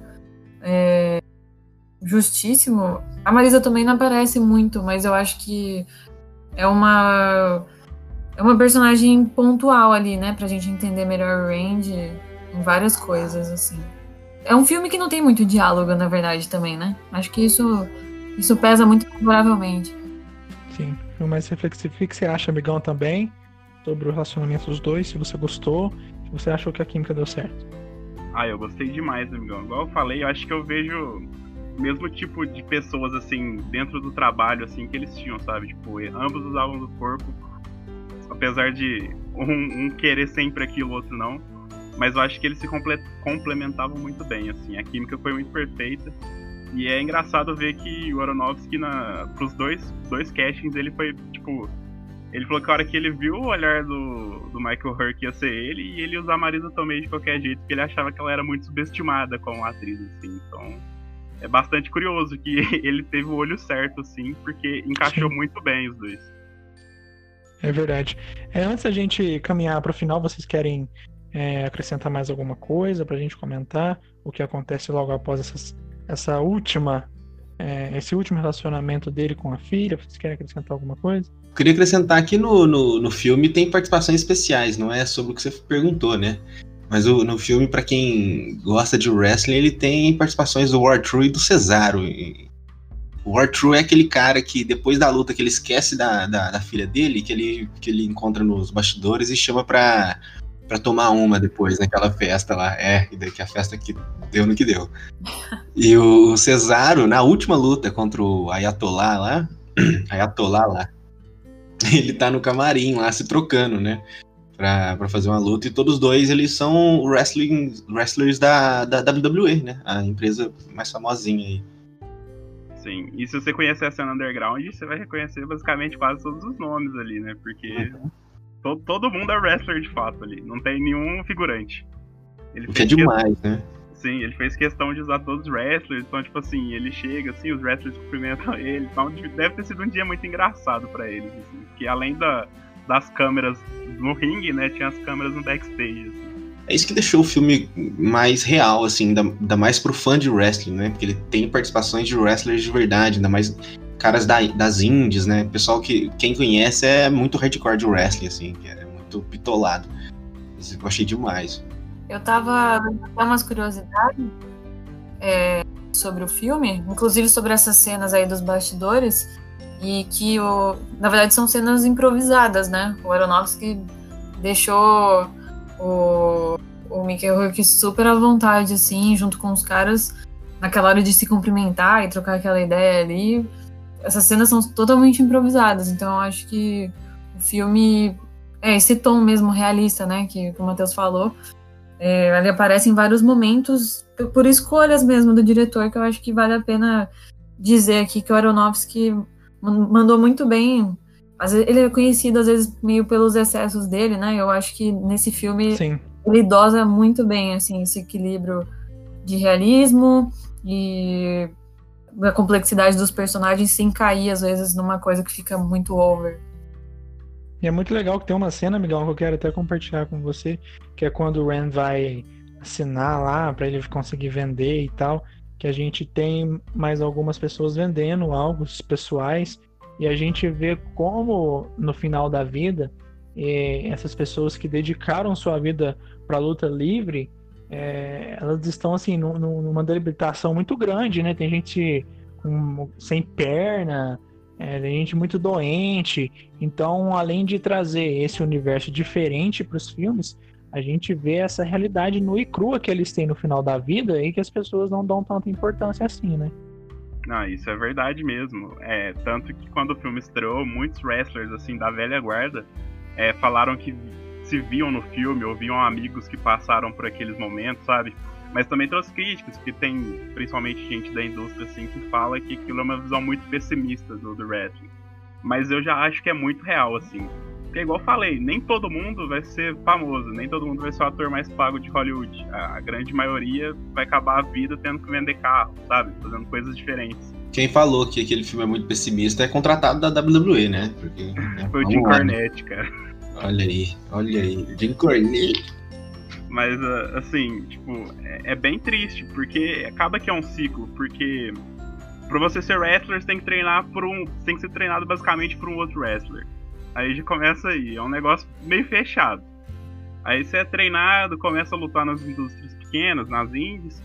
Justíssimo. A Marisa também não aparece muito, mas eu acho que é uma personagem pontual ali, né? Pra gente entender melhor o Randy em várias coisas, assim. É um filme que não tem muito diálogo, na verdade, também, né? Acho que isso pesa muito favoravelmente. Sim, filme mais reflexivo. O que você acha, amigão, também? Sobre o relacionamento dos dois, se você gostou, se você achou que a química deu certo. Eu gostei demais, amigão. Igual eu falei, eu acho que eu vejo o mesmo tipo de pessoas, assim, dentro do trabalho, assim, que eles tinham, sabe? Tipo, ambos usavam do corpo, apesar de um querer sempre aquilo, o outro não. Mas eu acho que eles se complementavam muito bem, assim. A química foi muito perfeita. E é engraçado ver que o Aronofsky, pros dois castings, ele foi, tipo... Ele falou que a hora que ele viu o olhar do Michael Hurk ia ser ele, e ele ia usar a Marisa Tomei de qualquer jeito, porque ele achava que ela era muito subestimada como atriz, assim. Então, é bastante curioso que ele teve o olho certo, assim, porque encaixou muito bem os dois. É verdade. Antes da gente caminhar para o final, vocês querem acrescentar mais alguma coisa pra gente comentar? O que acontece logo após esse último relacionamento dele com a filha? Vocês querem acrescentar alguma coisa? Eu queria acrescentar que no filme tem participações especiais, não é sobre o que você perguntou, né? Mas no filme, pra quem gosta de wrestling, ele tem participações do R-Truth e do Cesaro. O R-Truth é aquele cara que, depois da luta, que ele esquece da filha dele, que ele encontra nos bastidores e chama pra tomar uma depois, naquela festa lá. E daí que a festa que deu no que deu. E o Cesaro, na última luta contra o Ayatollah lá, ele tá no camarim lá se trocando, né? Pra fazer uma luta. E todos dois, eles são wrestlers da WWE, né? A empresa mais famosinha aí. Sim, e se você conhecer a cena underground, você vai reconhecer basicamente quase todos os nomes ali, né? Porque todo mundo é wrestler de fato ali, não tem nenhum figurante. O que é demais, né? Sim, ele fez questão de usar todos os wrestlers, então, tipo assim, ele chega, assim, os wrestlers cumprimentam ele, então deve ter sido um dia muito engraçado pra eles, assim, porque além das câmeras no ringue, né, tinha as câmeras no backstage, assim. É isso que deixou o filme mais real, assim, ainda mais pro fã de wrestling, né, porque ele tem participações de wrestlers de verdade, ainda mais caras das indies, né, pessoal que, quem conhece, é muito hardcore de wrestling, assim, que é muito bitolado. Isso eu achei demais. Eu tava dando umas curiosidades sobre o filme, inclusive sobre essas cenas aí dos bastidores, e que, na verdade, são cenas improvisadas, né? O Aronofsky deixou o Mickey Rourke super à vontade, assim, junto com os caras, naquela hora de se cumprimentar e trocar aquela ideia ali. Essas cenas são totalmente improvisadas, então eu acho que o filme esse tom mesmo realista, né? Que o Matheus falou. Ele aparece em vários momentos por escolhas mesmo do diretor, que eu acho que vale a pena dizer aqui que o Aronofsky mandou muito bem. Às vezes, ele é conhecido, às vezes, meio pelos excessos dele, né? Eu acho que nesse filme Sim. Ele dosa muito bem assim, esse equilíbrio de realismo e da complexidade dos personagens sem cair, às vezes, numa coisa que fica muito over. E é muito legal que tem uma cena, amigão, que eu quero até compartilhar com você, que é quando o Rand vai assinar lá para ele conseguir vender e tal, que a gente tem mais algumas pessoas vendendo algo pessoais e a gente vê como no final da vida essas pessoas que dedicaram sua vida para a luta livre, elas estão assim numa debilitação muito grande, né? Tem gente sem perna, tem gente muito doente. Então, além de trazer esse universo diferente para os filmes, a gente vê essa realidade nua e crua que eles têm no final da vida e que as pessoas não dão tanta importância assim, né? Não, isso é verdade mesmo. Tanto que quando o filme estreou, muitos wrestlers assim da velha guarda falaram que se viam no filme, ou viam amigos que passaram por aqueles momentos, sabe? Mas também trouxe críticas, porque tem principalmente gente da indústria assim, que fala que aquilo é uma visão muito pessimista do wrestling. Mas eu já acho que é muito real, assim. Porque, igual eu falei, nem todo mundo vai ser famoso, nem todo mundo vai ser o ator mais pago de Hollywood. A grande maioria vai acabar a vida tendo que vender carro, sabe? Fazendo coisas diferentes. Quem falou que aquele filme é muito pessimista é contratado da WWE, né? Porque, foi o Jim Cornette, cara. Olha aí, Jim Cornette. Mas, assim, tipo, é bem triste, porque acaba que é um ciclo, porque pra você ser wrestler, você tem que treinar tem que ser treinado basicamente por um outro wrestler. Aí já começa aí, é um negócio meio fechado. Aí você é treinado, começa a lutar nas indústrias pequenas, nas indies.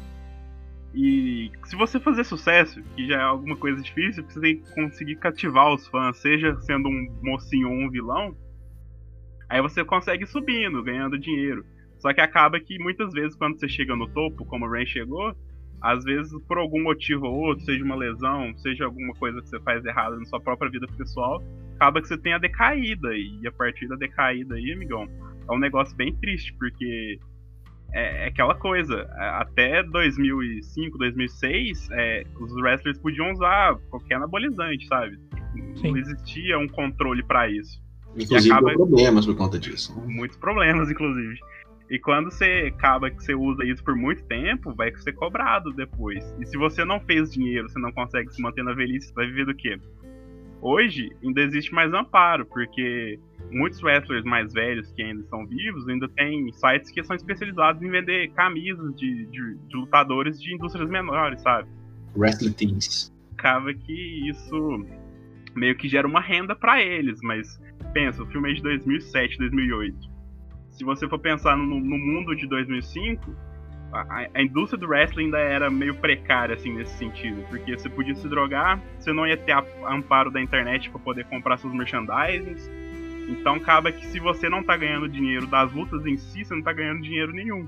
E se você fazer sucesso, que já é alguma coisa difícil, porque você tem que conseguir cativar os fãs, seja sendo um mocinho ou um vilão, aí você consegue ir subindo, ganhando dinheiro. Só que acaba que muitas vezes quando você chega no topo, como o Ren chegou, às vezes por algum motivo ou outro, seja uma lesão, seja alguma coisa que você faz errada na sua própria vida pessoal, acaba que você tem a decaída. E a partir da decaída aí, amigão, é um negócio bem triste, porque é aquela coisa, até 2005, 2006, os wrestlers podiam usar qualquer anabolizante, sabe? Sim. Não existia um controle pra isso. Inclusive, acaba... problemas por conta disso. Muitos problemas, inclusive. E quando você acaba que você usa isso por muito tempo, vai ser cobrado depois. E se você não fez dinheiro, você não consegue se manter na velhice, você vai viver do quê? Hoje, ainda existe mais amparo, porque muitos wrestlers mais velhos que ainda estão vivos, ainda tem sites que são especializados em vender camisas de lutadores de indústrias menores, sabe? Wrestling Teams. Acaba que isso meio que gera uma renda pra eles, mas pensa, o filme é de 2007, 2008. Se você for pensar no mundo de 2005, a indústria do wrestling ainda era meio precária, assim, nesse sentido. Porque você podia se drogar, você não ia ter amparo da internet para poder comprar seus merchandisings. Então acaba que se você não tá ganhando dinheiro das lutas em si, você não tá ganhando dinheiro nenhum.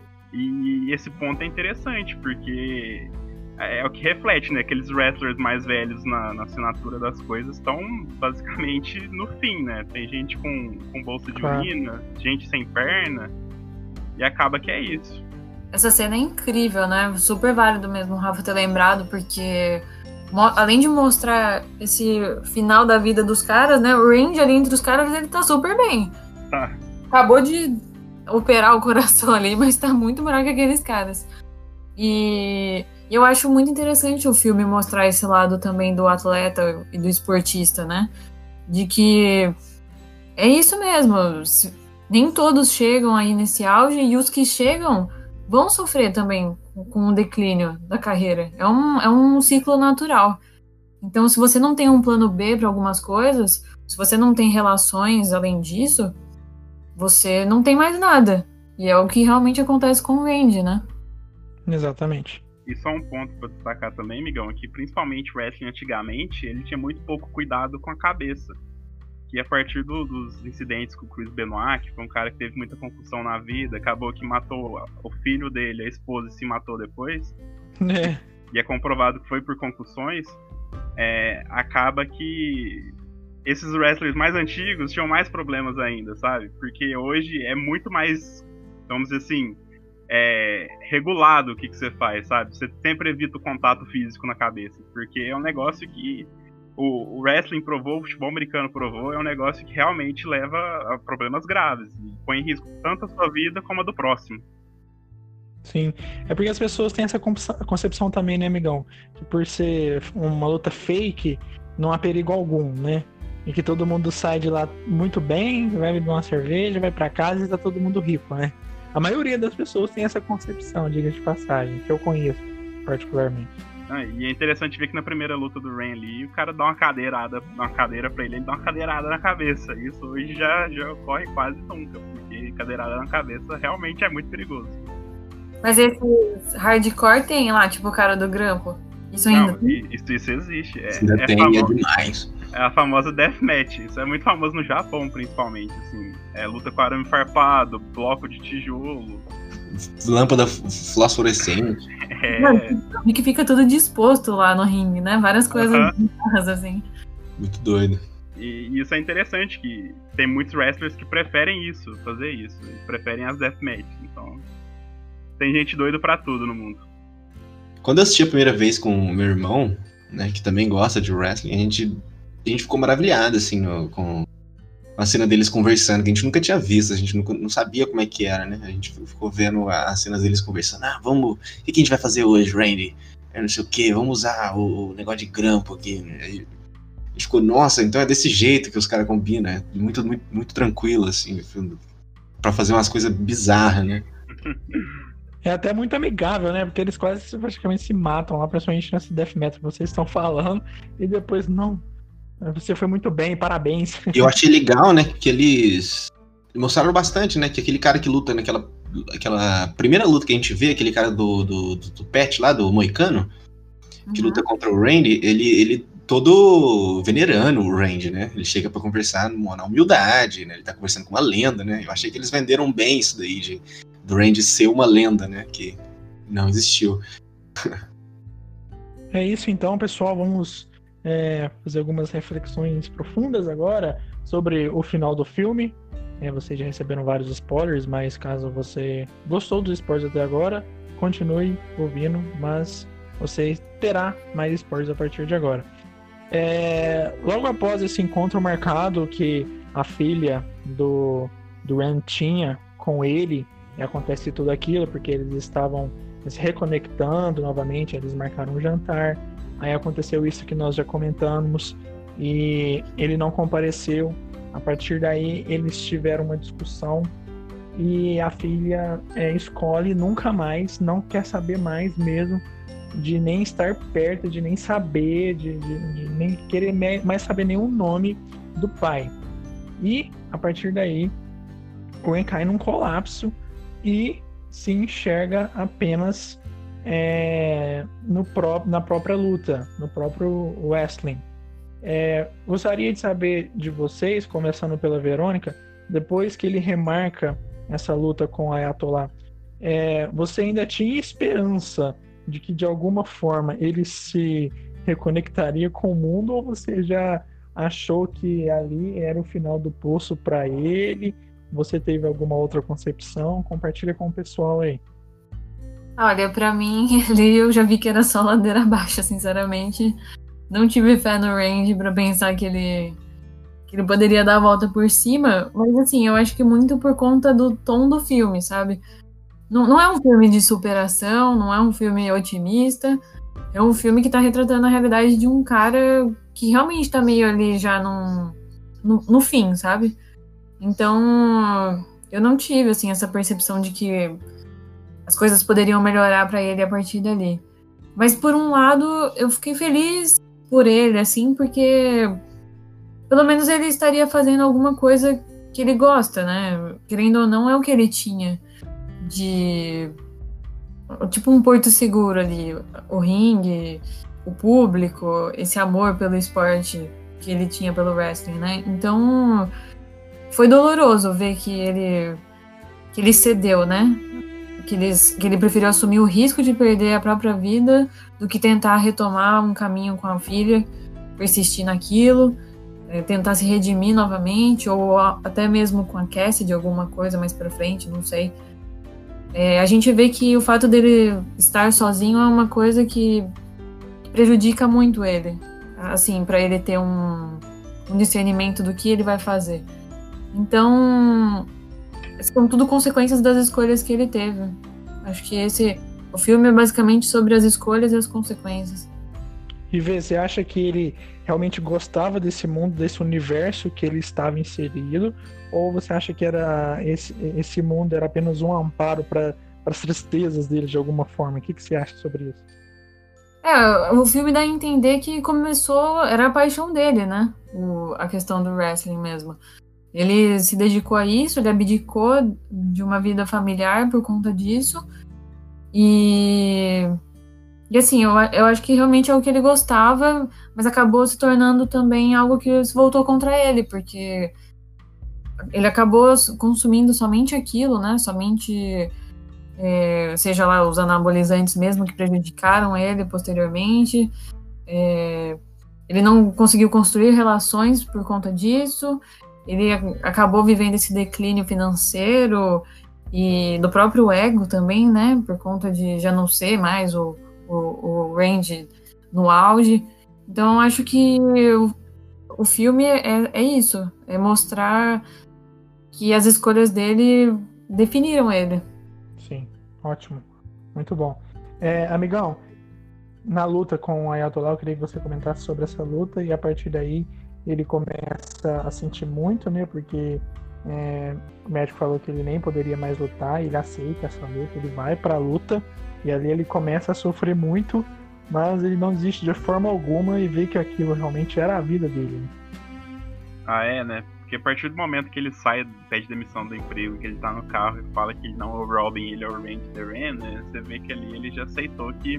E esse ponto é interessante, porque é o que reflete, né? Aqueles wrestlers mais velhos na assinatura das coisas estão basicamente no fim, né? Tem gente com bolsa de urina, gente sem perna, e acaba que é isso. Essa cena é incrível, né? Super válido mesmo o Rafa ter lembrado, porque além de mostrar esse final da vida dos caras, né? O Randy ali entre os caras, ele tá super bem. Tá. Acabou de operar o coração ali, mas tá muito melhor que aqueles caras. E eu acho muito interessante o filme mostrar esse lado também do atleta e do esportista, né? De que é isso mesmo. Nem todos chegam aí nesse auge, e os que chegam vão sofrer também com o declínio da carreira. É um ciclo natural. Então, se você não tem um plano B para algumas coisas, se você não tem relações além disso, você não tem mais nada. E é o que realmente acontece com o Randy, né? Exatamente. E só um ponto pra destacar também, Migão, é que principalmente o wrestling antigamente, ele tinha muito pouco cuidado com a cabeça. Que a partir dos incidentes com o Chris Benoit, que foi um cara que teve muita concussão na vida, acabou que matou o filho dele, a esposa, e se matou depois. E é comprovado que foi por concussões. Acaba que esses wrestlers mais antigos tinham mais problemas ainda, sabe? Porque hoje é muito mais, vamos dizer assim, regulado o que você faz, sabe? Você sempre evita o contato físico na cabeça, porque é um negócio que o wrestling provou, o futebol americano provou, é um negócio que realmente leva a problemas graves e põe em risco tanto a sua vida como a do próximo. Sim, é porque as pessoas têm essa concepção também, né, amigão? Que por ser uma luta fake, não há perigo algum, né? E que todo mundo sai de lá muito bem, vai beber uma cerveja, vai pra casa e tá todo mundo rico, né? A maioria das pessoas tem essa concepção, diga de passagem, que eu conheço particularmente. E é interessante ver que na primeira luta do Ren ali, o cara dá uma cadeira pra ele dá uma cadeirada na cabeça. Isso hoje já ocorre quase nunca, porque cadeirada na cabeça realmente é muito perigoso. Mas esses hardcore tem lá, tipo o cara do grampo? Isso ainda tem? Isso existe. Ainda tem, é demais. É a famosa deathmatch. Isso é muito famoso no Japão, principalmente. Assim. Luta com arame farpado, bloco de tijolo. Lâmpada fluorescente. E que fica tudo disposto lá no ringue, né? Várias coisas bizarras, assim. Muito doido. E isso é interessante, que tem muitos wrestlers que preferem fazer isso. Eles preferem as deathmatch. Então, tem gente doida pra tudo no mundo. Quando eu assisti a primeira vez com o meu irmão, né, que também gosta de wrestling, a gente ficou maravilhado, assim, com uma cena deles conversando, que a gente nunca tinha visto, a gente não sabia como é que era, né? A gente ficou vendo as cenas deles conversando. Vamos, o que a gente vai fazer hoje, Randy? Não sei o que, vamos usar o negócio de grampo aqui. Aí a gente ficou, nossa, então é desse jeito que os caras combinam, né? Muito, muito, muito tranquilo, assim, pra fazer umas coisas bizarras, né? É até muito amigável, né? Porque eles quase praticamente se matam lá, principalmente nesse death metal que vocês estão falando, e depois, não, você foi muito bem, parabéns. E eu achei legal, né, que eles mostraram bastante, né, que aquele cara que luta naquela primeira luta que a gente vê, aquele cara do Pet lá, do Moicano, que luta contra o Randy, ele todo venerando o Randy, né? Ele chega pra conversar na humildade, né? Ele tá conversando com uma lenda, né? Eu achei que eles venderam bem isso daí, do Randy ser uma lenda, né? Que não existiu. É isso então, pessoal. Vamos fazer algumas reflexões profundas agora sobre o final do filme. Vocês já receberam vários spoilers, mas caso você gostou dos spoilers até agora, continue ouvindo, mas você terá mais spoilers a partir de agora. Logo após esse encontro marcado que a filha do Rand tinha com ele, acontece tudo aquilo, porque eles estavam se reconectando novamente, eles marcaram um jantar, aí aconteceu isso que nós já comentamos, e ele não compareceu. A partir daí eles tiveram uma discussão, e a filha escolhe nunca mais, não quer saber mais mesmo, de nem estar perto, de nem saber, de nem querer mais saber nenhum nome do pai. E a partir daí o Ren cai num colapso e se enxerga apenas na própria luta, no próprio wrestling. Gostaria de saber de vocês, começando pela Verônica, depois que ele remarca essa luta com o Ayatollah, você ainda tinha esperança de que de alguma forma ele se reconectaria com o mundo, ou você já achou que ali era o final do poço para ele? Você teve alguma outra concepção? Compartilha com o pessoal aí. Olha, pra mim, ali eu já vi que era só ladeira abaixo, sinceramente. Não tive fé no Randy pra pensar que ele poderia dar a volta por cima, mas assim, eu acho que muito por conta do tom do filme, sabe? Não é um filme de superação, não é um filme otimista, é um filme que tá retratando a realidade de um cara que realmente tá meio ali já no fim, sabe? Então, eu não tive, assim, essa percepção de que as coisas poderiam melhorar pra ele a partir dali. Mas, por um lado, eu fiquei feliz por ele, assim, porque pelo menos ele estaria fazendo alguma coisa que ele gosta, né? Querendo ou não, é o que ele tinha de tipo um porto seguro ali, o ringue, o público, esse amor pelo esporte que ele tinha pelo wrestling, né? Então foi doloroso ver que ele cedeu, né? Que ele preferiu assumir o risco de perder a própria vida do que tentar retomar um caminho com a filha, persistir naquilo, tentar se redimir novamente, ou até mesmo com a Cassie de alguma coisa mais pra frente, não sei. A gente vê que o fato dele estar sozinho é uma coisa que prejudica muito ele, assim, pra ele ter um discernimento do que ele vai fazer. Então, são tudo consequências das escolhas que ele teve. Acho que o filme é basicamente sobre as escolhas e as consequências. E você acha que ele realmente gostava desse mundo, desse universo que ele estava inserido? Ou você acha que esse mundo era apenas um amparo para as tristezas dele de alguma forma? O que você acha sobre isso? O filme dá a entender que era a paixão dele, né? A questão do wrestling mesmo. Ele se dedicou a isso, ele abdicou de uma vida familiar por conta disso. E assim, eu acho que realmente é o que ele gostava, mas acabou se tornando também algo que se voltou contra ele, porque ele acabou consumindo somente aquilo, né? Somente, seja lá os anabolizantes mesmo que prejudicaram ele posteriormente. Ele não conseguiu construir relações por conta disso. Ele acabou vivendo esse declínio financeiro e do próprio ego também, né? Por conta de já não ser mais o Randy no auge. Então, acho que o filme é isso, é mostrar que as escolhas dele definiram ele. Sim, ótimo. Muito bom. Amigão, na luta com o Ayatollah, eu queria que você comentasse sobre essa luta, e a partir daí ele começa a sentir muito, né? Porque o médico falou que ele nem poderia mais lutar, ele aceita essa luta, ele vai pra luta, e ali ele começa a sofrer muito, mas ele não desiste de forma alguma e vê que aquilo realmente era a vida dele. Né? Ah, né? Porque a partir do momento que ele sai, pede demissão do emprego, que ele tá no carro e fala que ele não é o Robin, ele é o Randy the Ram, né? Você vê que ali ele já aceitou que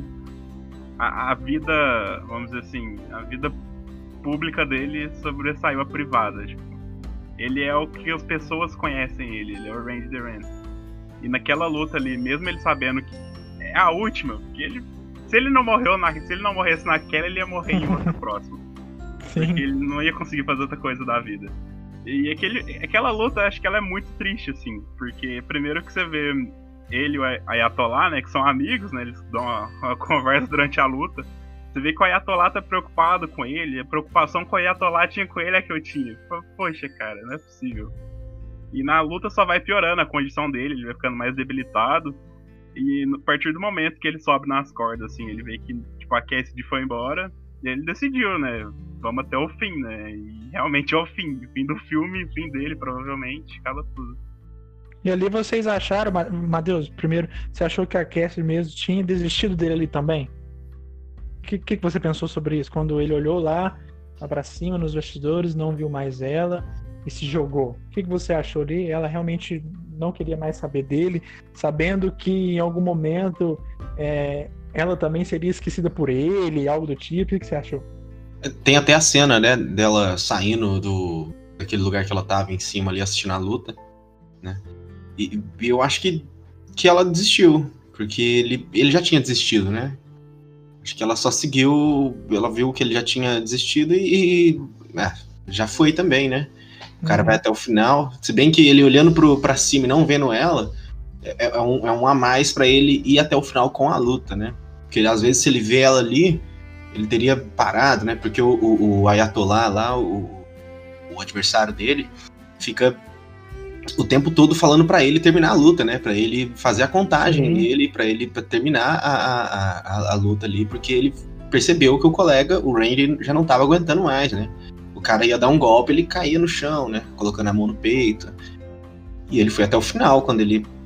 a vida, vamos dizer assim, a vida pública dele sobressaiu a privada. Tipo, ele é o que as pessoas conhecem ele é o Randy the Ram. E naquela luta ali, mesmo ele sabendo que é a última, porque se ele não morresse naquela, ele ia morrer em outra próxima. Sim. Porque ele não ia conseguir fazer outra coisa da vida. E aquela luta, acho que ela é muito triste, assim, porque primeiro que você vê ele e o Ayatollah, né, que são amigos, né, eles dão uma conversa durante a luta. Você vê que o Ayatollah tá preocupado com ele, a preocupação que o Ayatollah tinha com ele é que eu tinha. Poxa, cara, não é possível. E na luta só vai piorando a condição dele, ele vai ficando mais debilitado. E a partir do momento que ele sobe nas cordas, assim, ele vê que tipo, a Cassidy foi embora, e ele decidiu, né, vamos até o fim, né, e realmente é o fim do filme, o fim dele, provavelmente, acaba tudo. E ali vocês acharam, Matheus, primeiro, você achou que a Cassidy mesmo tinha desistido dele ali também? O que você pensou sobre isso? Quando ele olhou lá pra cima nos bastidores, não viu mais ela e se jogou. O que você achou ali? Ela realmente não queria mais saber dele, sabendo que em algum momento ela também seria esquecida por ele, algo do tipo. O que você achou? Tem até a cena, né, dela saindo daquele lugar que ela tava em cima ali assistindo a luta, né? E eu acho que ela desistiu, porque ele já tinha desistido, né? Acho que ela só seguiu, ela viu que ele já tinha desistido e já foi também, né? O cara vai até o final, se bem que ele olhando pra cima e não vendo ela, é um a mais pra ele ir até o final com a luta, né? Porque às vezes se ele vê ela ali, ele teria parado, né? Porque o Ayatollah lá, o adversário dele, fica o tempo todo falando pra ele terminar a luta, né? Pra ele fazer a contagem dele, pra terminar a luta ali, porque ele percebeu que o colega, o Randy, já não tava aguentando mais, né? O cara ia dar um golpe, ele caía no chão, né? Colocando a mão no peito. E ele foi até o final, quando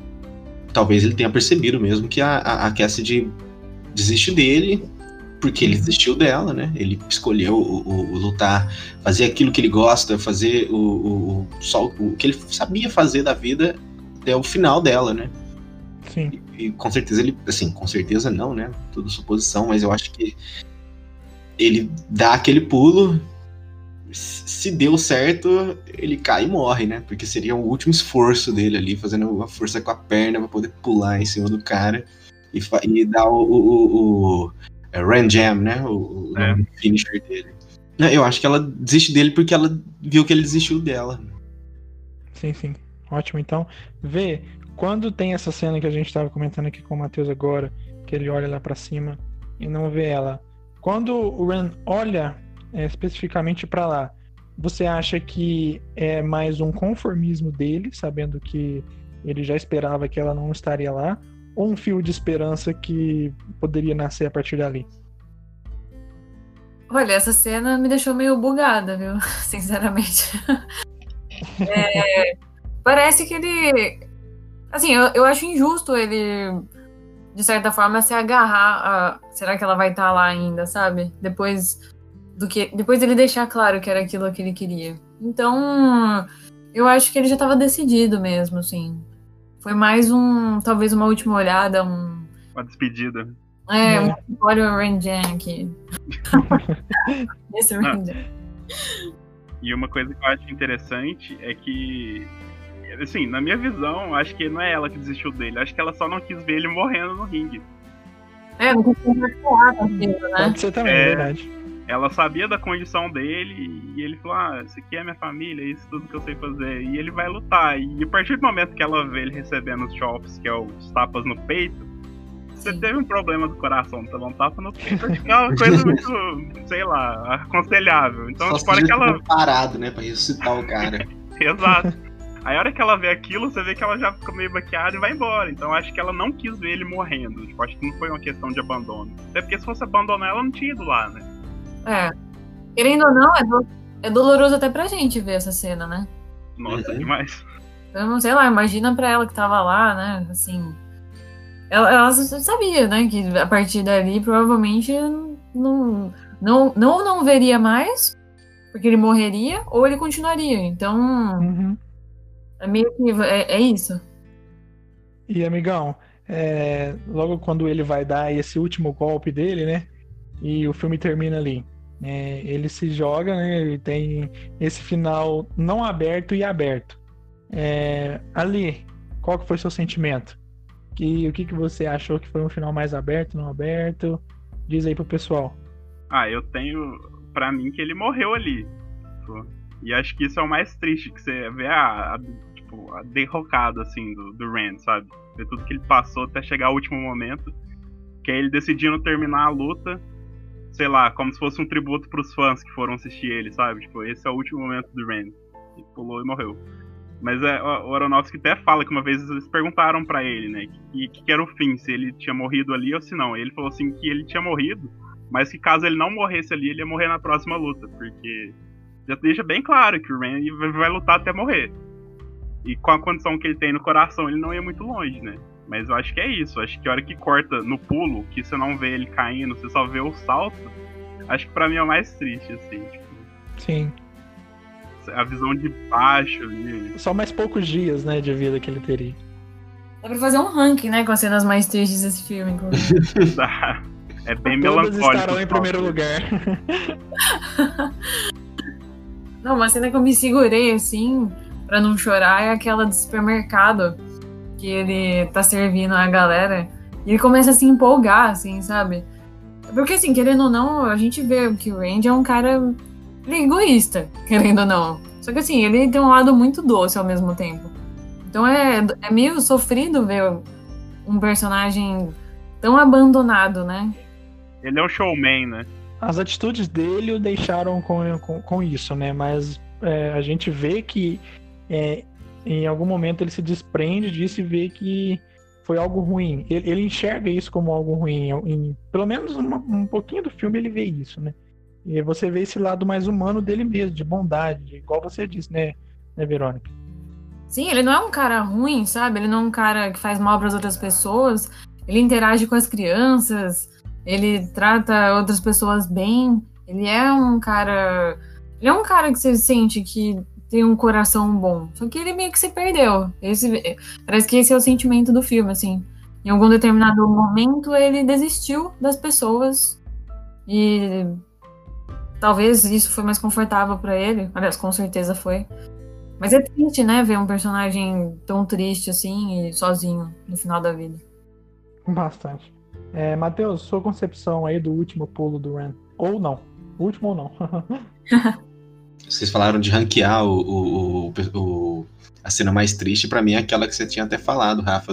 talvez ele tenha percebido mesmo que a Cassidy desiste dele, porque ele desistiu dela, né? Ele escolheu o lutar, fazer aquilo que ele gosta, fazer só o que ele sabia fazer da vida até o final dela, né? Sim. E com certeza ele, assim, com certeza não, né? Tudo suposição, mas eu acho que ele dá aquele pulo, se deu certo, ele cai e morre, né? Porque seria o último esforço dele ali, fazendo uma força com a perna pra poder pular em cima do cara e dar o Ran Jam, né? O nome do finisher dele. Eu acho que ela desiste dele porque ela viu que ele desistiu dela. Sim, sim. Ótimo. Então, quando tem essa cena que a gente estava comentando aqui com o Matheus agora, que ele olha lá pra cima e não vê ela. Quando o Ran olha especificamente pra lá, você acha que é mais um conformismo dele, sabendo que ele já esperava que ela não estaria lá, ou um fio de esperança que poderia nascer a partir dali? Olha, essa cena me deixou meio bugada, viu? Sinceramente. Parece que ele... Assim, eu acho injusto ele, de certa forma, se agarrar a... Será que ela vai estar lá ainda, sabe? Depois dele deixar claro que era aquilo que ele queria. Então, eu acho que ele já estava decidido mesmo, assim. Foi mais talvez uma última olhada, uma despedida. Olha o Ranjan aqui. Esse Ranjan. E uma coisa que eu acho interessante é que, assim, na minha visão, acho que não é ela que desistiu dele. Acho que ela só não quis ver ele morrendo no ringue. Não quis conversar com aquilo, né? Pode ser também, é verdade. Ela sabia da condição dele e ele falou, isso aqui é minha família, isso é tudo que eu sei fazer. E ele vai lutar. E a partir do momento que ela vê ele recebendo os chops, que é os tapas no peito, você Sim. teve um problema do coração, tá um tapa no peito, acho que é uma coisa muito, sei lá, aconselhável. Então, Só tipo, a hora se que ela... ela parado, né? Pra ressuscitar o cara. Exato. Aí a hora que ela vê aquilo, você vê que ela já fica meio baqueada e vai embora. Então acho que ela não quis ver ele morrendo. Tipo, acho que não foi uma questão de abandono. Até porque se fosse abandonar, ela não tinha ido lá, né? É. Querendo ou não, é doloroso até pra gente ver essa cena, né? Nossa, Uhum. demais. Então, sei lá, imagina pra ela que tava lá, né? Assim. Ela sabia, né? Que a partir dali provavelmente não veria mais, porque ele morreria, ou ele continuaria. Então, Uhum. é meio que. É isso. E, amigão, logo quando ele vai dar esse último golpe dele, né? E o filme termina ali. Ele se joga, né? Ele tem esse final não aberto e aberto. Ali, qual que foi seu sentimento? O que você achou que foi um final mais aberto, não aberto? Diz aí pro pessoal. Ah, eu tenho pra mim que ele morreu ali. Tipo, e acho que isso é o mais triste, que você vê a derrocada, assim, do Rand, sabe? Ver tudo que ele passou até chegar ao último momento. Que é ele decidindo terminar a luta, sei lá, como se fosse um tributo pros fãs que foram assistir ele, sabe? Tipo, esse é o último momento do Rand. Ele pulou e morreu. Mas o Aronofsky até fala que uma vez eles perguntaram pra ele, né, que era o fim, se ele tinha morrido ali ou se não. Ele falou assim que ele tinha morrido, mas que caso ele não morresse ali, ele ia morrer na próxima luta, porque já deixa bem claro que o Rand vai lutar até morrer. E com a condição que ele tem no coração, ele não ia muito longe, né? Mas eu acho que é isso, acho que a hora que corta no pulo, que você não vê ele caindo, você só vê o salto, acho que pra mim é o mais triste, assim, tipo, Sim. a visão de baixo ali. Só mais poucos dias, né, de vida que ele teria. Dá pra fazer um ranking, né? Com as cenas mais tristes desse filme, inclusive. Tá. É bem Todas melancólico. estarão em primeiro lugar. Não, uma cena que eu me segurei, assim, pra não chorar é aquela do supermercado, que ele tá servindo a galera e ele começa a se empolgar, assim, sabe? Porque, assim, querendo ou não, a gente vê que o Randy é um cara egoísta, querendo ou não. Só que, assim, ele tem um lado muito doce ao mesmo tempo. Então é meio sofrido ver um personagem tão abandonado, né? Ele é um showman, né? As atitudes dele o deixaram com isso, né? Mas a gente vê que em algum momento ele se desprende disso e vê que foi algo ruim. Ele enxerga isso como algo ruim. Pelo menos um pouquinho do filme ele vê isso, né? E você vê esse lado mais humano dele mesmo, de bondade, igual você disse, né Verônica? Sim, ele não é um cara ruim, sabe? Ele não é um cara que faz mal para as outras pessoas. Ele interage com as crianças, ele trata outras pessoas bem. Ele é um cara que você sente que tem um coração bom. Só que ele meio que se perdeu. Parece que esse é o sentimento do filme, assim. Em algum determinado momento ele desistiu das pessoas e talvez isso foi mais confortável para ele. Aliás, com certeza foi. Mas é triste, né, ver um personagem tão triste assim e sozinho no final da vida. Bastante. Matheus, sua concepção aí do último pulo do Ren. Ou não. Último ou não. Vocês falaram de ranquear a cena mais triste. Pra mim é aquela que você tinha até falado, Rafa,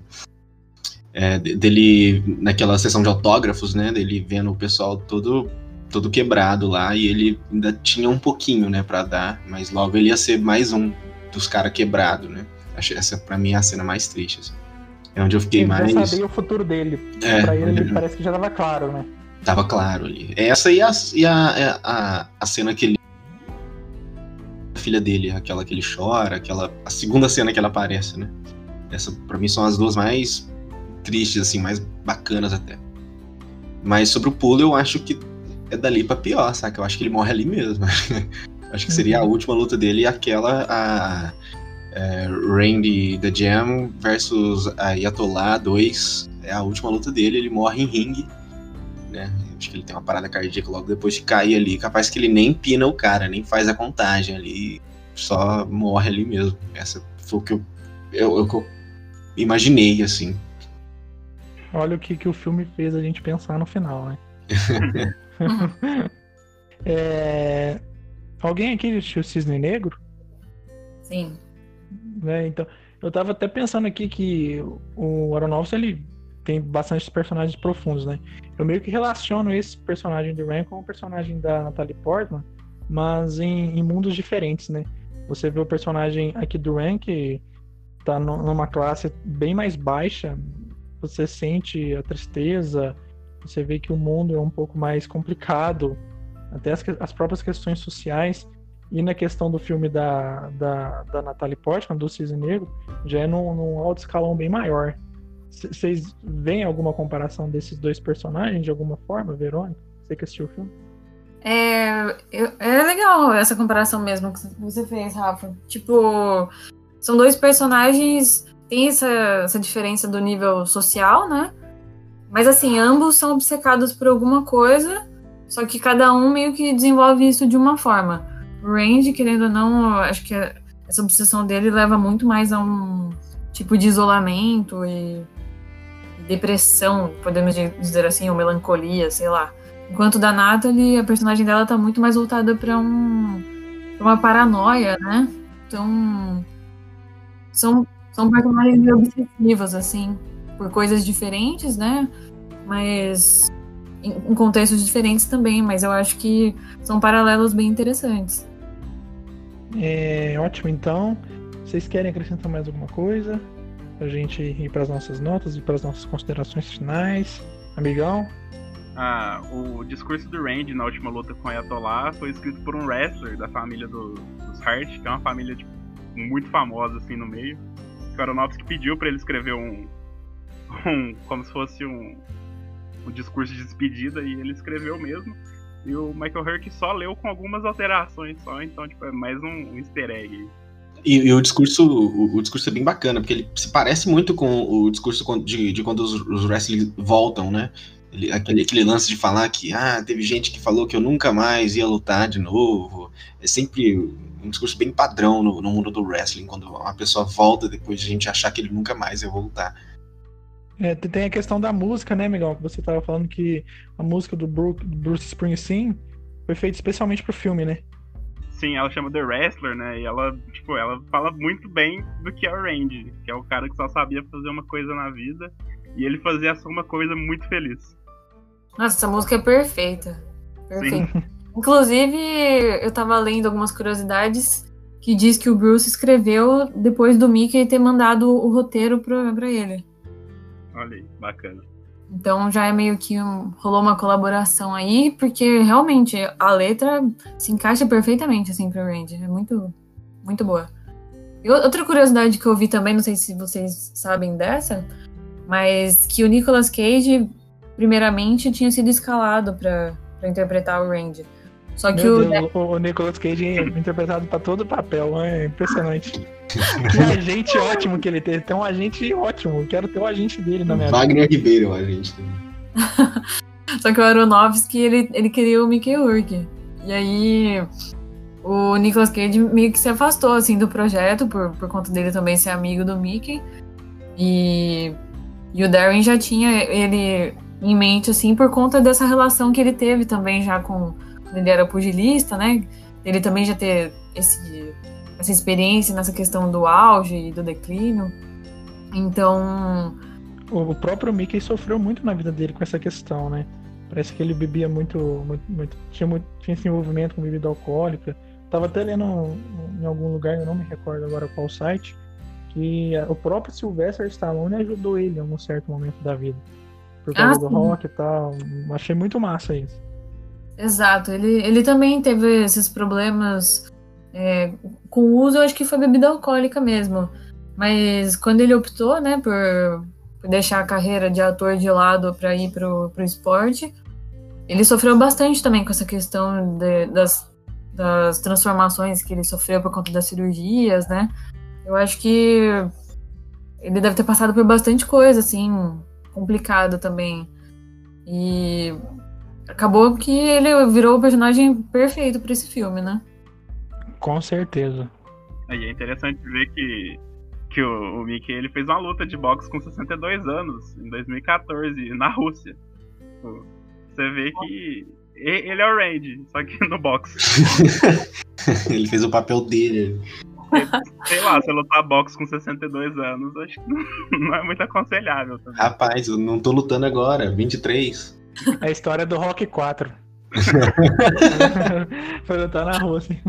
dele naquela sessão de autógrafos, né? Dele vendo o pessoal todo quebrado lá, e ele ainda tinha um pouquinho, né, pra dar, mas logo ele ia ser mais um dos caras quebrados, né? Essa pra mim é a cena mais triste, assim. É onde eu fiquei ele mais... já sabia o futuro dele. Pra ele parece que já tava claro, né? Tava claro ali. Essa e a cena que ele... A filha dele, aquela que ele chora, a segunda cena que ela aparece, né? Essa pra mim são as duas mais tristes, assim, mais bacanas até. Mas sobre o pulo, eu acho que é dali pra pior, saca? Eu acho que ele morre ali mesmo. Acho que seria a última luta dele e aquela Randy the Jam versus a Ayatollah 2. É a última luta dele, ele morre em ringue, né? Acho que ele tem uma parada cardíaca logo depois de cair ali. Capaz que ele nem pina o cara, nem faz a contagem ali. Só morre ali mesmo. Essa foi o que eu imaginei, assim. Olha o que o filme fez a gente pensar no final, né? Alguém aqui assistiu Cisne Negro? Sim. Então, eu tava até pensando aqui que o Aronofsky, tem bastante personagens profundos, né? Eu meio que relaciono esse personagem do Ren com o personagem da Natalie Portman, mas em mundos diferentes, né? Você vê o personagem aqui do Ren, que tá numa classe bem mais baixa, você sente a tristeza, você vê que o mundo é um pouco mais complicado, até as próprias questões sociais. E na questão do filme da Natalie Portman, do Cisne Negro, já é num alto escalão bem maior. Vocês veem alguma comparação desses dois personagens de alguma forma, Verônica? Você que assistiu o filme? É legal essa comparação mesmo que você fez, Rafa. Tipo, são dois personagens, tem essa diferença do nível social, né? Mas assim, ambos são obcecados por alguma coisa, só que cada um meio que desenvolve isso de uma forma. O Randy, querendo ou não, acho que essa obsessão dele leva muito mais a um tipo de isolamento e depressão, podemos dizer assim, ou melancolia, sei lá. Enquanto da Natalie, a personagem dela tá muito mais voltada pra uma paranoia, né? Então, são personagens meio obsessivos, assim, por coisas diferentes, né? Mas em contextos diferentes também, mas eu acho que são paralelos bem interessantes. Ótimo, então. Vocês querem acrescentar mais alguma coisa? Pra gente ir para as nossas notas e para as nossas considerações finais. Amigão? O discurso do Randy na última luta com o Ayatollah foi escrito por um wrestler da família dos Hart, que é uma família tipo, muito famosa assim no meio. O Aronofsky pediu para ele escrever como se fosse um discurso de despedida, e ele escreveu mesmo. E o Michael Herc só leu com algumas alterações só, então tipo, é mais um easter egg. E o discurso é bem bacana, porque ele se parece muito com o discurso de quando os wrestlers voltam, né? Aquele lance de falar que teve gente que falou que eu nunca mais ia lutar de novo. É sempre um discurso bem padrão no mundo do wrestling, quando uma pessoa volta depois de a gente achar que ele nunca mais ia voltar. Tem a questão da música, né, Miguel? Que você estava falando que a música do Bruce Springsteen foi feita especialmente pro filme, né? Sim, ela chama The Wrestler, né? E ela fala muito bem do que é o Randy, que é o cara que só sabia fazer uma coisa na vida, e ele fazia essa uma coisa muito feliz. Nossa, essa música é perfeita. Perfeita. Inclusive, eu tava lendo algumas curiosidades que diz que o Bruce escreveu depois do Mickey ter mandado o roteiro pra ele. Olha aí, bacana. Então já é meio que rolou uma colaboração aí, porque realmente a letra se encaixa perfeitamente assim pro Randy. É muito, muito boa. E outra curiosidade que eu vi também, não sei se vocês sabem dessa, mas que o Nicolas Cage, primeiramente, tinha sido escalado pra interpretar o Randy. Só que o Nicolas Cage é interpretado pra todo papel, é impressionante. Que agente ótimo que ele teve. Tem um agente ótimo. Eu quero ter o agente dele na minha vida. Wagner Ribeiro, o agente dele. Só que o Aronofsky, ele queria o Mickey Rourke. E aí, o Nicolas Cage meio que se afastou, assim, do projeto, por conta dele também ser amigo do Mickey. E o Darren já tinha ele em mente, assim, por conta dessa relação que ele teve também já quando ele era pugilista, né? Ele também já ter essa experiência nessa questão do auge e do declínio. Então, o próprio Mickey sofreu muito na vida dele com essa questão, né? Parece que ele bebia muito tinha esse envolvimento com bebida alcoólica. Tava até lendo em algum lugar, eu não me recordo agora qual site, que o próprio Sylvester Stallone ajudou ele em algum certo momento da vida, por causa do rock e tal. Achei muito massa isso. Exato, ele também teve esses problemas com o uso, eu acho que foi bebida alcoólica mesmo. Mas quando ele optou, né, por deixar a carreira de ator de lado para ir pro esporte, ele sofreu bastante também com essa questão das transformações que ele sofreu por conta das cirurgias, né? Eu acho que ele deve ter passado por bastante coisa, assim, complicada também. E acabou que ele virou o personagem perfeito para esse filme, né? Com certeza. Aí é interessante ver que o Mickey ele fez uma luta de boxe com 62 anos, em 2014, na Rússia. Você vê que ele é o Randy, só que no boxe. Ele fez o papel dele. Porque, sei lá, você lutar boxe com 62 anos, acho que não é muito aconselhável também. Rapaz, eu não tô lutando agora, 23. É a história do Rock 4. Foi lutar na rua, assim.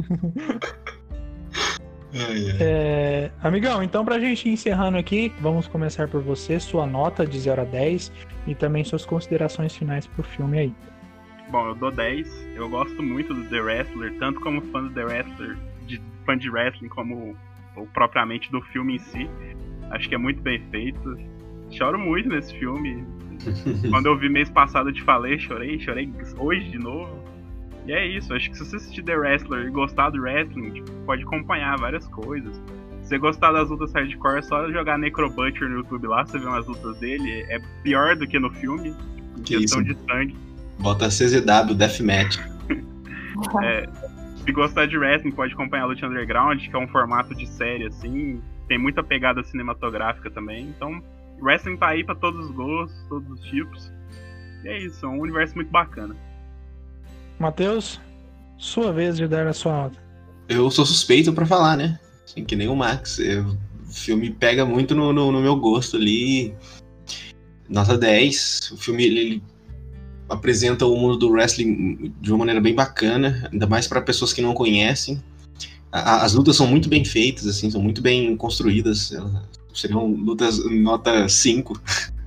Amigão, então pra gente ir encerrando aqui, vamos começar por você, sua nota de 0 a 10 e também suas considerações finais pro filme aí. Bom, eu dou 10. Eu gosto muito do The Wrestler, tanto como fã do The Wrestler, fã de wrestling, como ou propriamente do filme em si. Acho que é muito bem feito. Choro muito nesse filme. Quando eu vi mês passado eu te falei, chorei hoje de novo. E é isso, acho que se você assistir The Wrestler e gostar do wrestling, tipo, pode acompanhar várias coisas. Se você gostar das lutas hardcore, é só jogar Necro Butcher no YouTube lá, você vê umas lutas dele. É pior do que no filme, em questão de sangue. Bota CZW, Deathmatch. Se gostar de wrestling, pode acompanhar a Luta Underground, que é um formato de série, assim. Tem muita pegada cinematográfica também. Então, wrestling tá aí pra todos os gostos, todos os tipos. E é isso, é um universo muito bacana. Matheus, sua vez de dar a sua nota. Eu sou suspeito pra falar, né? Assim, que nem o Max. O filme pega muito no meu gosto ali. Nota 10. O filme ele apresenta o mundo do wrestling de uma maneira bem bacana, ainda mais para pessoas que não conhecem. As lutas são muito bem feitas, assim, são muito bem construídas. Elas seriam lutas nota 5.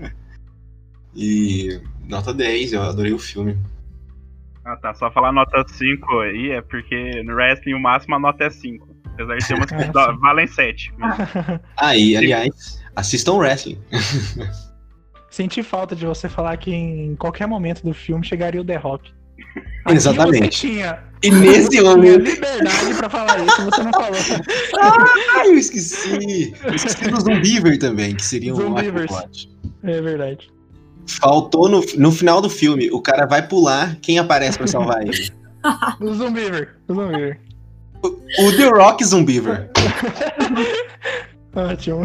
E nota 10, eu adorei o filme. Ah tá, só falar nota 5 aí é porque no wrestling o máximo a nota é 5. Apesar de ter umas que valem 7. Aí, aliás, assistam wrestling. Senti falta de você falar que em qualquer momento do filme chegaria o The Rock. Exatamente. E nesse momento. Liberdade pra falar isso, você não falou. Eu esqueci. Eu esqueci do Zumbiver também, que seria um ótimo plot. É verdade. Faltou no final do filme, o cara vai pular, quem aparece pra salvar ele? O Zumbiver. O The Rock Zumbiver. Ótimo.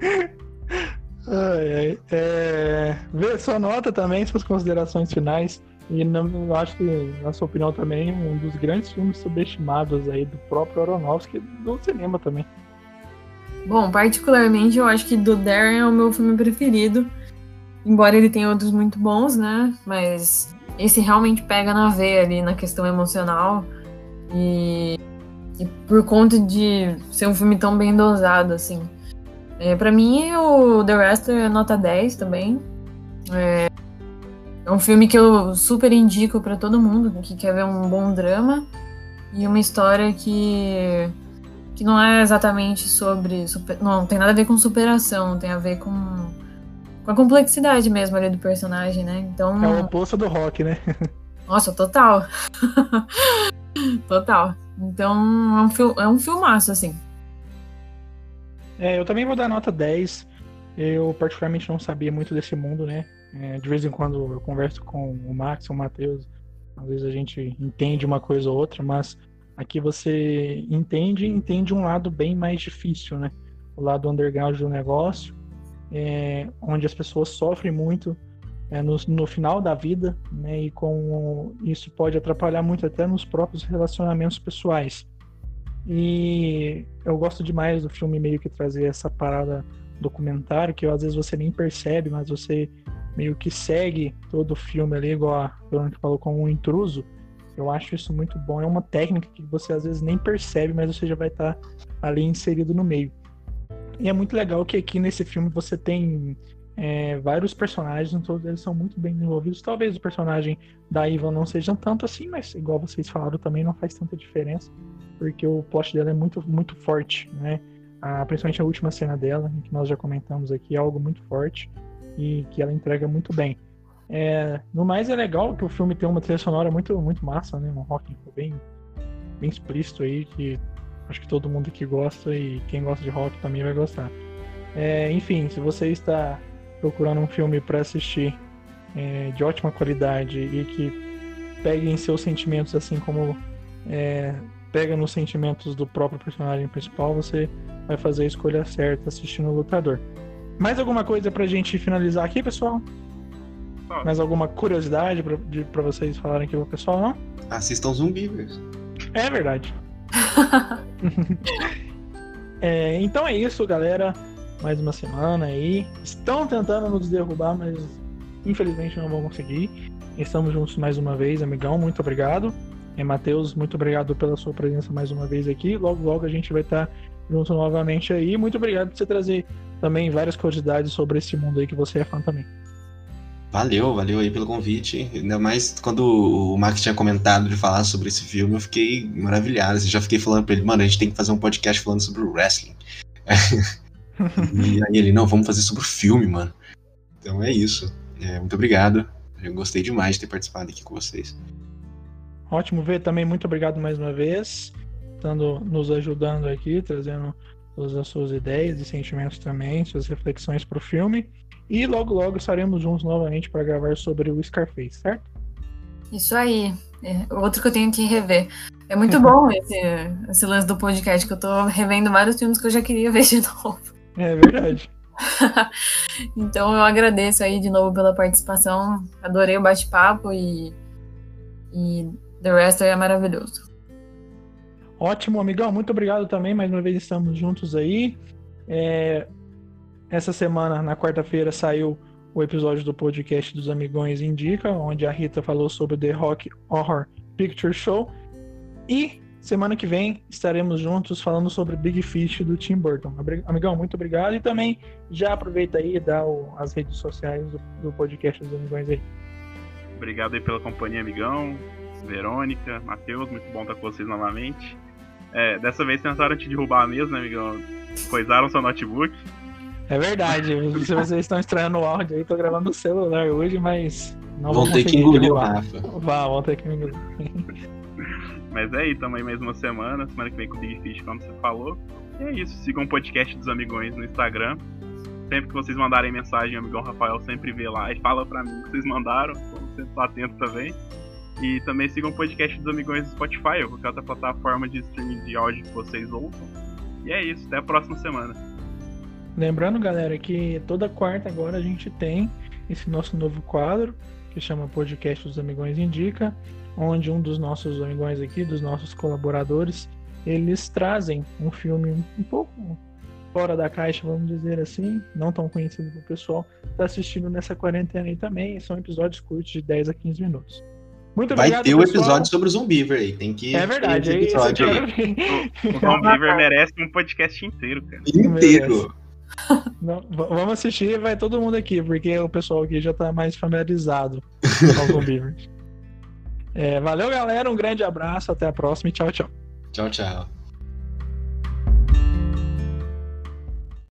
Vê sua nota também, suas considerações finais. E eu acho que, na sua opinião também, um dos grandes filmes subestimados aí do próprio Aronofsky e do cinema também. Bom, particularmente eu acho que do Darren é o meu filme preferido. Embora ele tenha outros muito bons, né? Mas esse realmente pega na veia ali na questão emocional. E por conta de ser um filme tão bem dosado, assim. Pra mim, o The Wrestler é nota 10 também. É um filme que eu super indico pra todo mundo que quer ver um bom drama. E uma história que não é exatamente sobre... não tem nada a ver com superação, tem a ver com a complexidade mesmo ali do personagem, né? Então... É o oposto do Rock, né? Nossa, total. Total. Então, é um filmaço, assim. Eu também vou dar nota 10. Eu particularmente não sabia muito desse mundo, né? De vez em quando eu converso com o Max, o Matheus. Às vezes a gente entende uma coisa ou outra, mas aqui você entende um lado bem mais difícil, né? O lado underground do negócio. Onde as pessoas sofrem muito no final da vida, né, e com isso pode atrapalhar muito até nos próprios relacionamentos pessoais. E eu gosto demais do filme meio que trazer essa parada documentário, que às vezes você nem percebe, mas você meio que segue todo o filme ali, igual a Bruno falou, como um intruso. Eu acho isso muito bom, é uma técnica que você às vezes nem percebe, mas você já vai estar ali inserido no meio. E é muito legal que aqui nesse filme você tem vários personagens, todos eles são muito bem desenvolvidos. Talvez o personagem da Eva não seja tanto assim, mas igual vocês falaram também, não faz tanta diferença, porque o plot dela é muito, muito forte, né? Principalmente a última cena dela, que nós já comentamos aqui, é algo muito forte e que ela entrega muito bem. No mais, é legal que o filme tem uma trilha sonora muito, muito massa, né? Um rock bem, bem explícito aí, que acho que todo mundo que gosta e quem gosta de rock também vai gostar. Enfim, se você está procurando um filme para assistir de ótima qualidade e que pegue em seus sentimentos, assim como pega nos sentimentos do próprio personagem principal, você vai fazer a escolha certa assistindo o Lutador. Mais alguma coisa pra gente finalizar aqui, pessoal? Mais alguma curiosidade pra vocês falarem aqui pro pessoal, não? Assistam Zumbivers. É verdade. Então é isso, galera. Mais uma semana aí. Estão tentando nos derrubar, mas infelizmente não vão conseguir. Estamos juntos mais uma vez, amigão. Muito obrigado. Matheus, muito obrigado pela sua presença mais uma vez aqui. Logo, logo a gente vai estar junto novamente aí. Muito obrigado por você trazer também várias curiosidades sobre esse mundo aí que você é fã também. Valeu aí pelo convite. Ainda mais quando o Mark tinha comentado de falar sobre esse filme, eu fiquei maravilhado. Já fiquei falando pra ele, mano, a gente tem que fazer um podcast falando sobre o wrestling. E aí ele, não, vamos fazer sobre o filme, mano. Então é isso. Muito obrigado. Eu gostei demais de ter participado aqui com vocês. Ótimo ver também, muito obrigado mais uma vez, estando nos ajudando aqui, trazendo todas as suas ideias e sentimentos também, suas reflexões para o filme. E logo, logo estaremos juntos novamente para gravar sobre o Scarface, certo? Isso aí. Outro que eu tenho que rever. É muito bom esse lance do podcast, que eu tô revendo vários filmes que eu já queria ver de novo. É verdade. Então eu agradeço aí de novo pela participação. Adorei o bate-papo e The Wrestler é maravilhoso. Ótimo, amigão. Muito obrigado também. Mais uma vez estamos juntos aí. Essa semana, na quarta-feira, saiu o episódio do podcast dos Amigões Indica, onde a Rita falou sobre The Rock Horror Picture Show. E semana que vem estaremos juntos falando sobre Big Fish do Tim Burton. Amigão, muito obrigado. E também já aproveita aí e dá as redes sociais do podcast dos Amigões aí. Obrigado aí pela companhia, amigão. Verônica, Matheus, muito bom estar com vocês novamente. Dessa vez tentaram te derrubar mesmo, né, amigão? Coisaram seu notebook. É verdade, se vocês estão estranhando o áudio aí, tô gravando no celular hoje, mas não vão ter que engolir o Rafa. Vão ter que engolir. Mas aí, tamo aí mais uma semana que vem com o Big Fish, como você falou. E é isso, sigam o podcast dos Amigões no Instagram. Sempre que vocês mandarem mensagem, o amigão Rafael sempre vê lá e fala pra mim que vocês mandaram, então sempre tô atento também. E também sigam o podcast dos Amigões do Spotify, ou qualquer outra plataforma de streaming de áudio que vocês ouçam. E é isso, até a próxima semana. Lembrando, galera, que toda quarta agora a gente tem esse nosso novo quadro, que chama Podcast dos Amigões Indica, onde um dos nossos amigões aqui, dos nossos colaboradores, eles trazem um filme um pouco fora da caixa, vamos dizer assim, não tão conhecido pro pessoal tá assistindo nessa quarentena aí também, e são episódios curtos de 10 a 15 minutos. Muito obrigado, vai ter o pessoal. Episódio sobre o Zumbiver aí, tem que... É verdade, o Zumbiver merece um podcast inteiro, cara. Inteiro. Não, vamos assistir, vai todo mundo aqui, porque o pessoal aqui já tá mais familiarizado com o Zumbiver. Valeu, galera, um grande abraço, até a próxima e tchau, tchau. Tchau, tchau.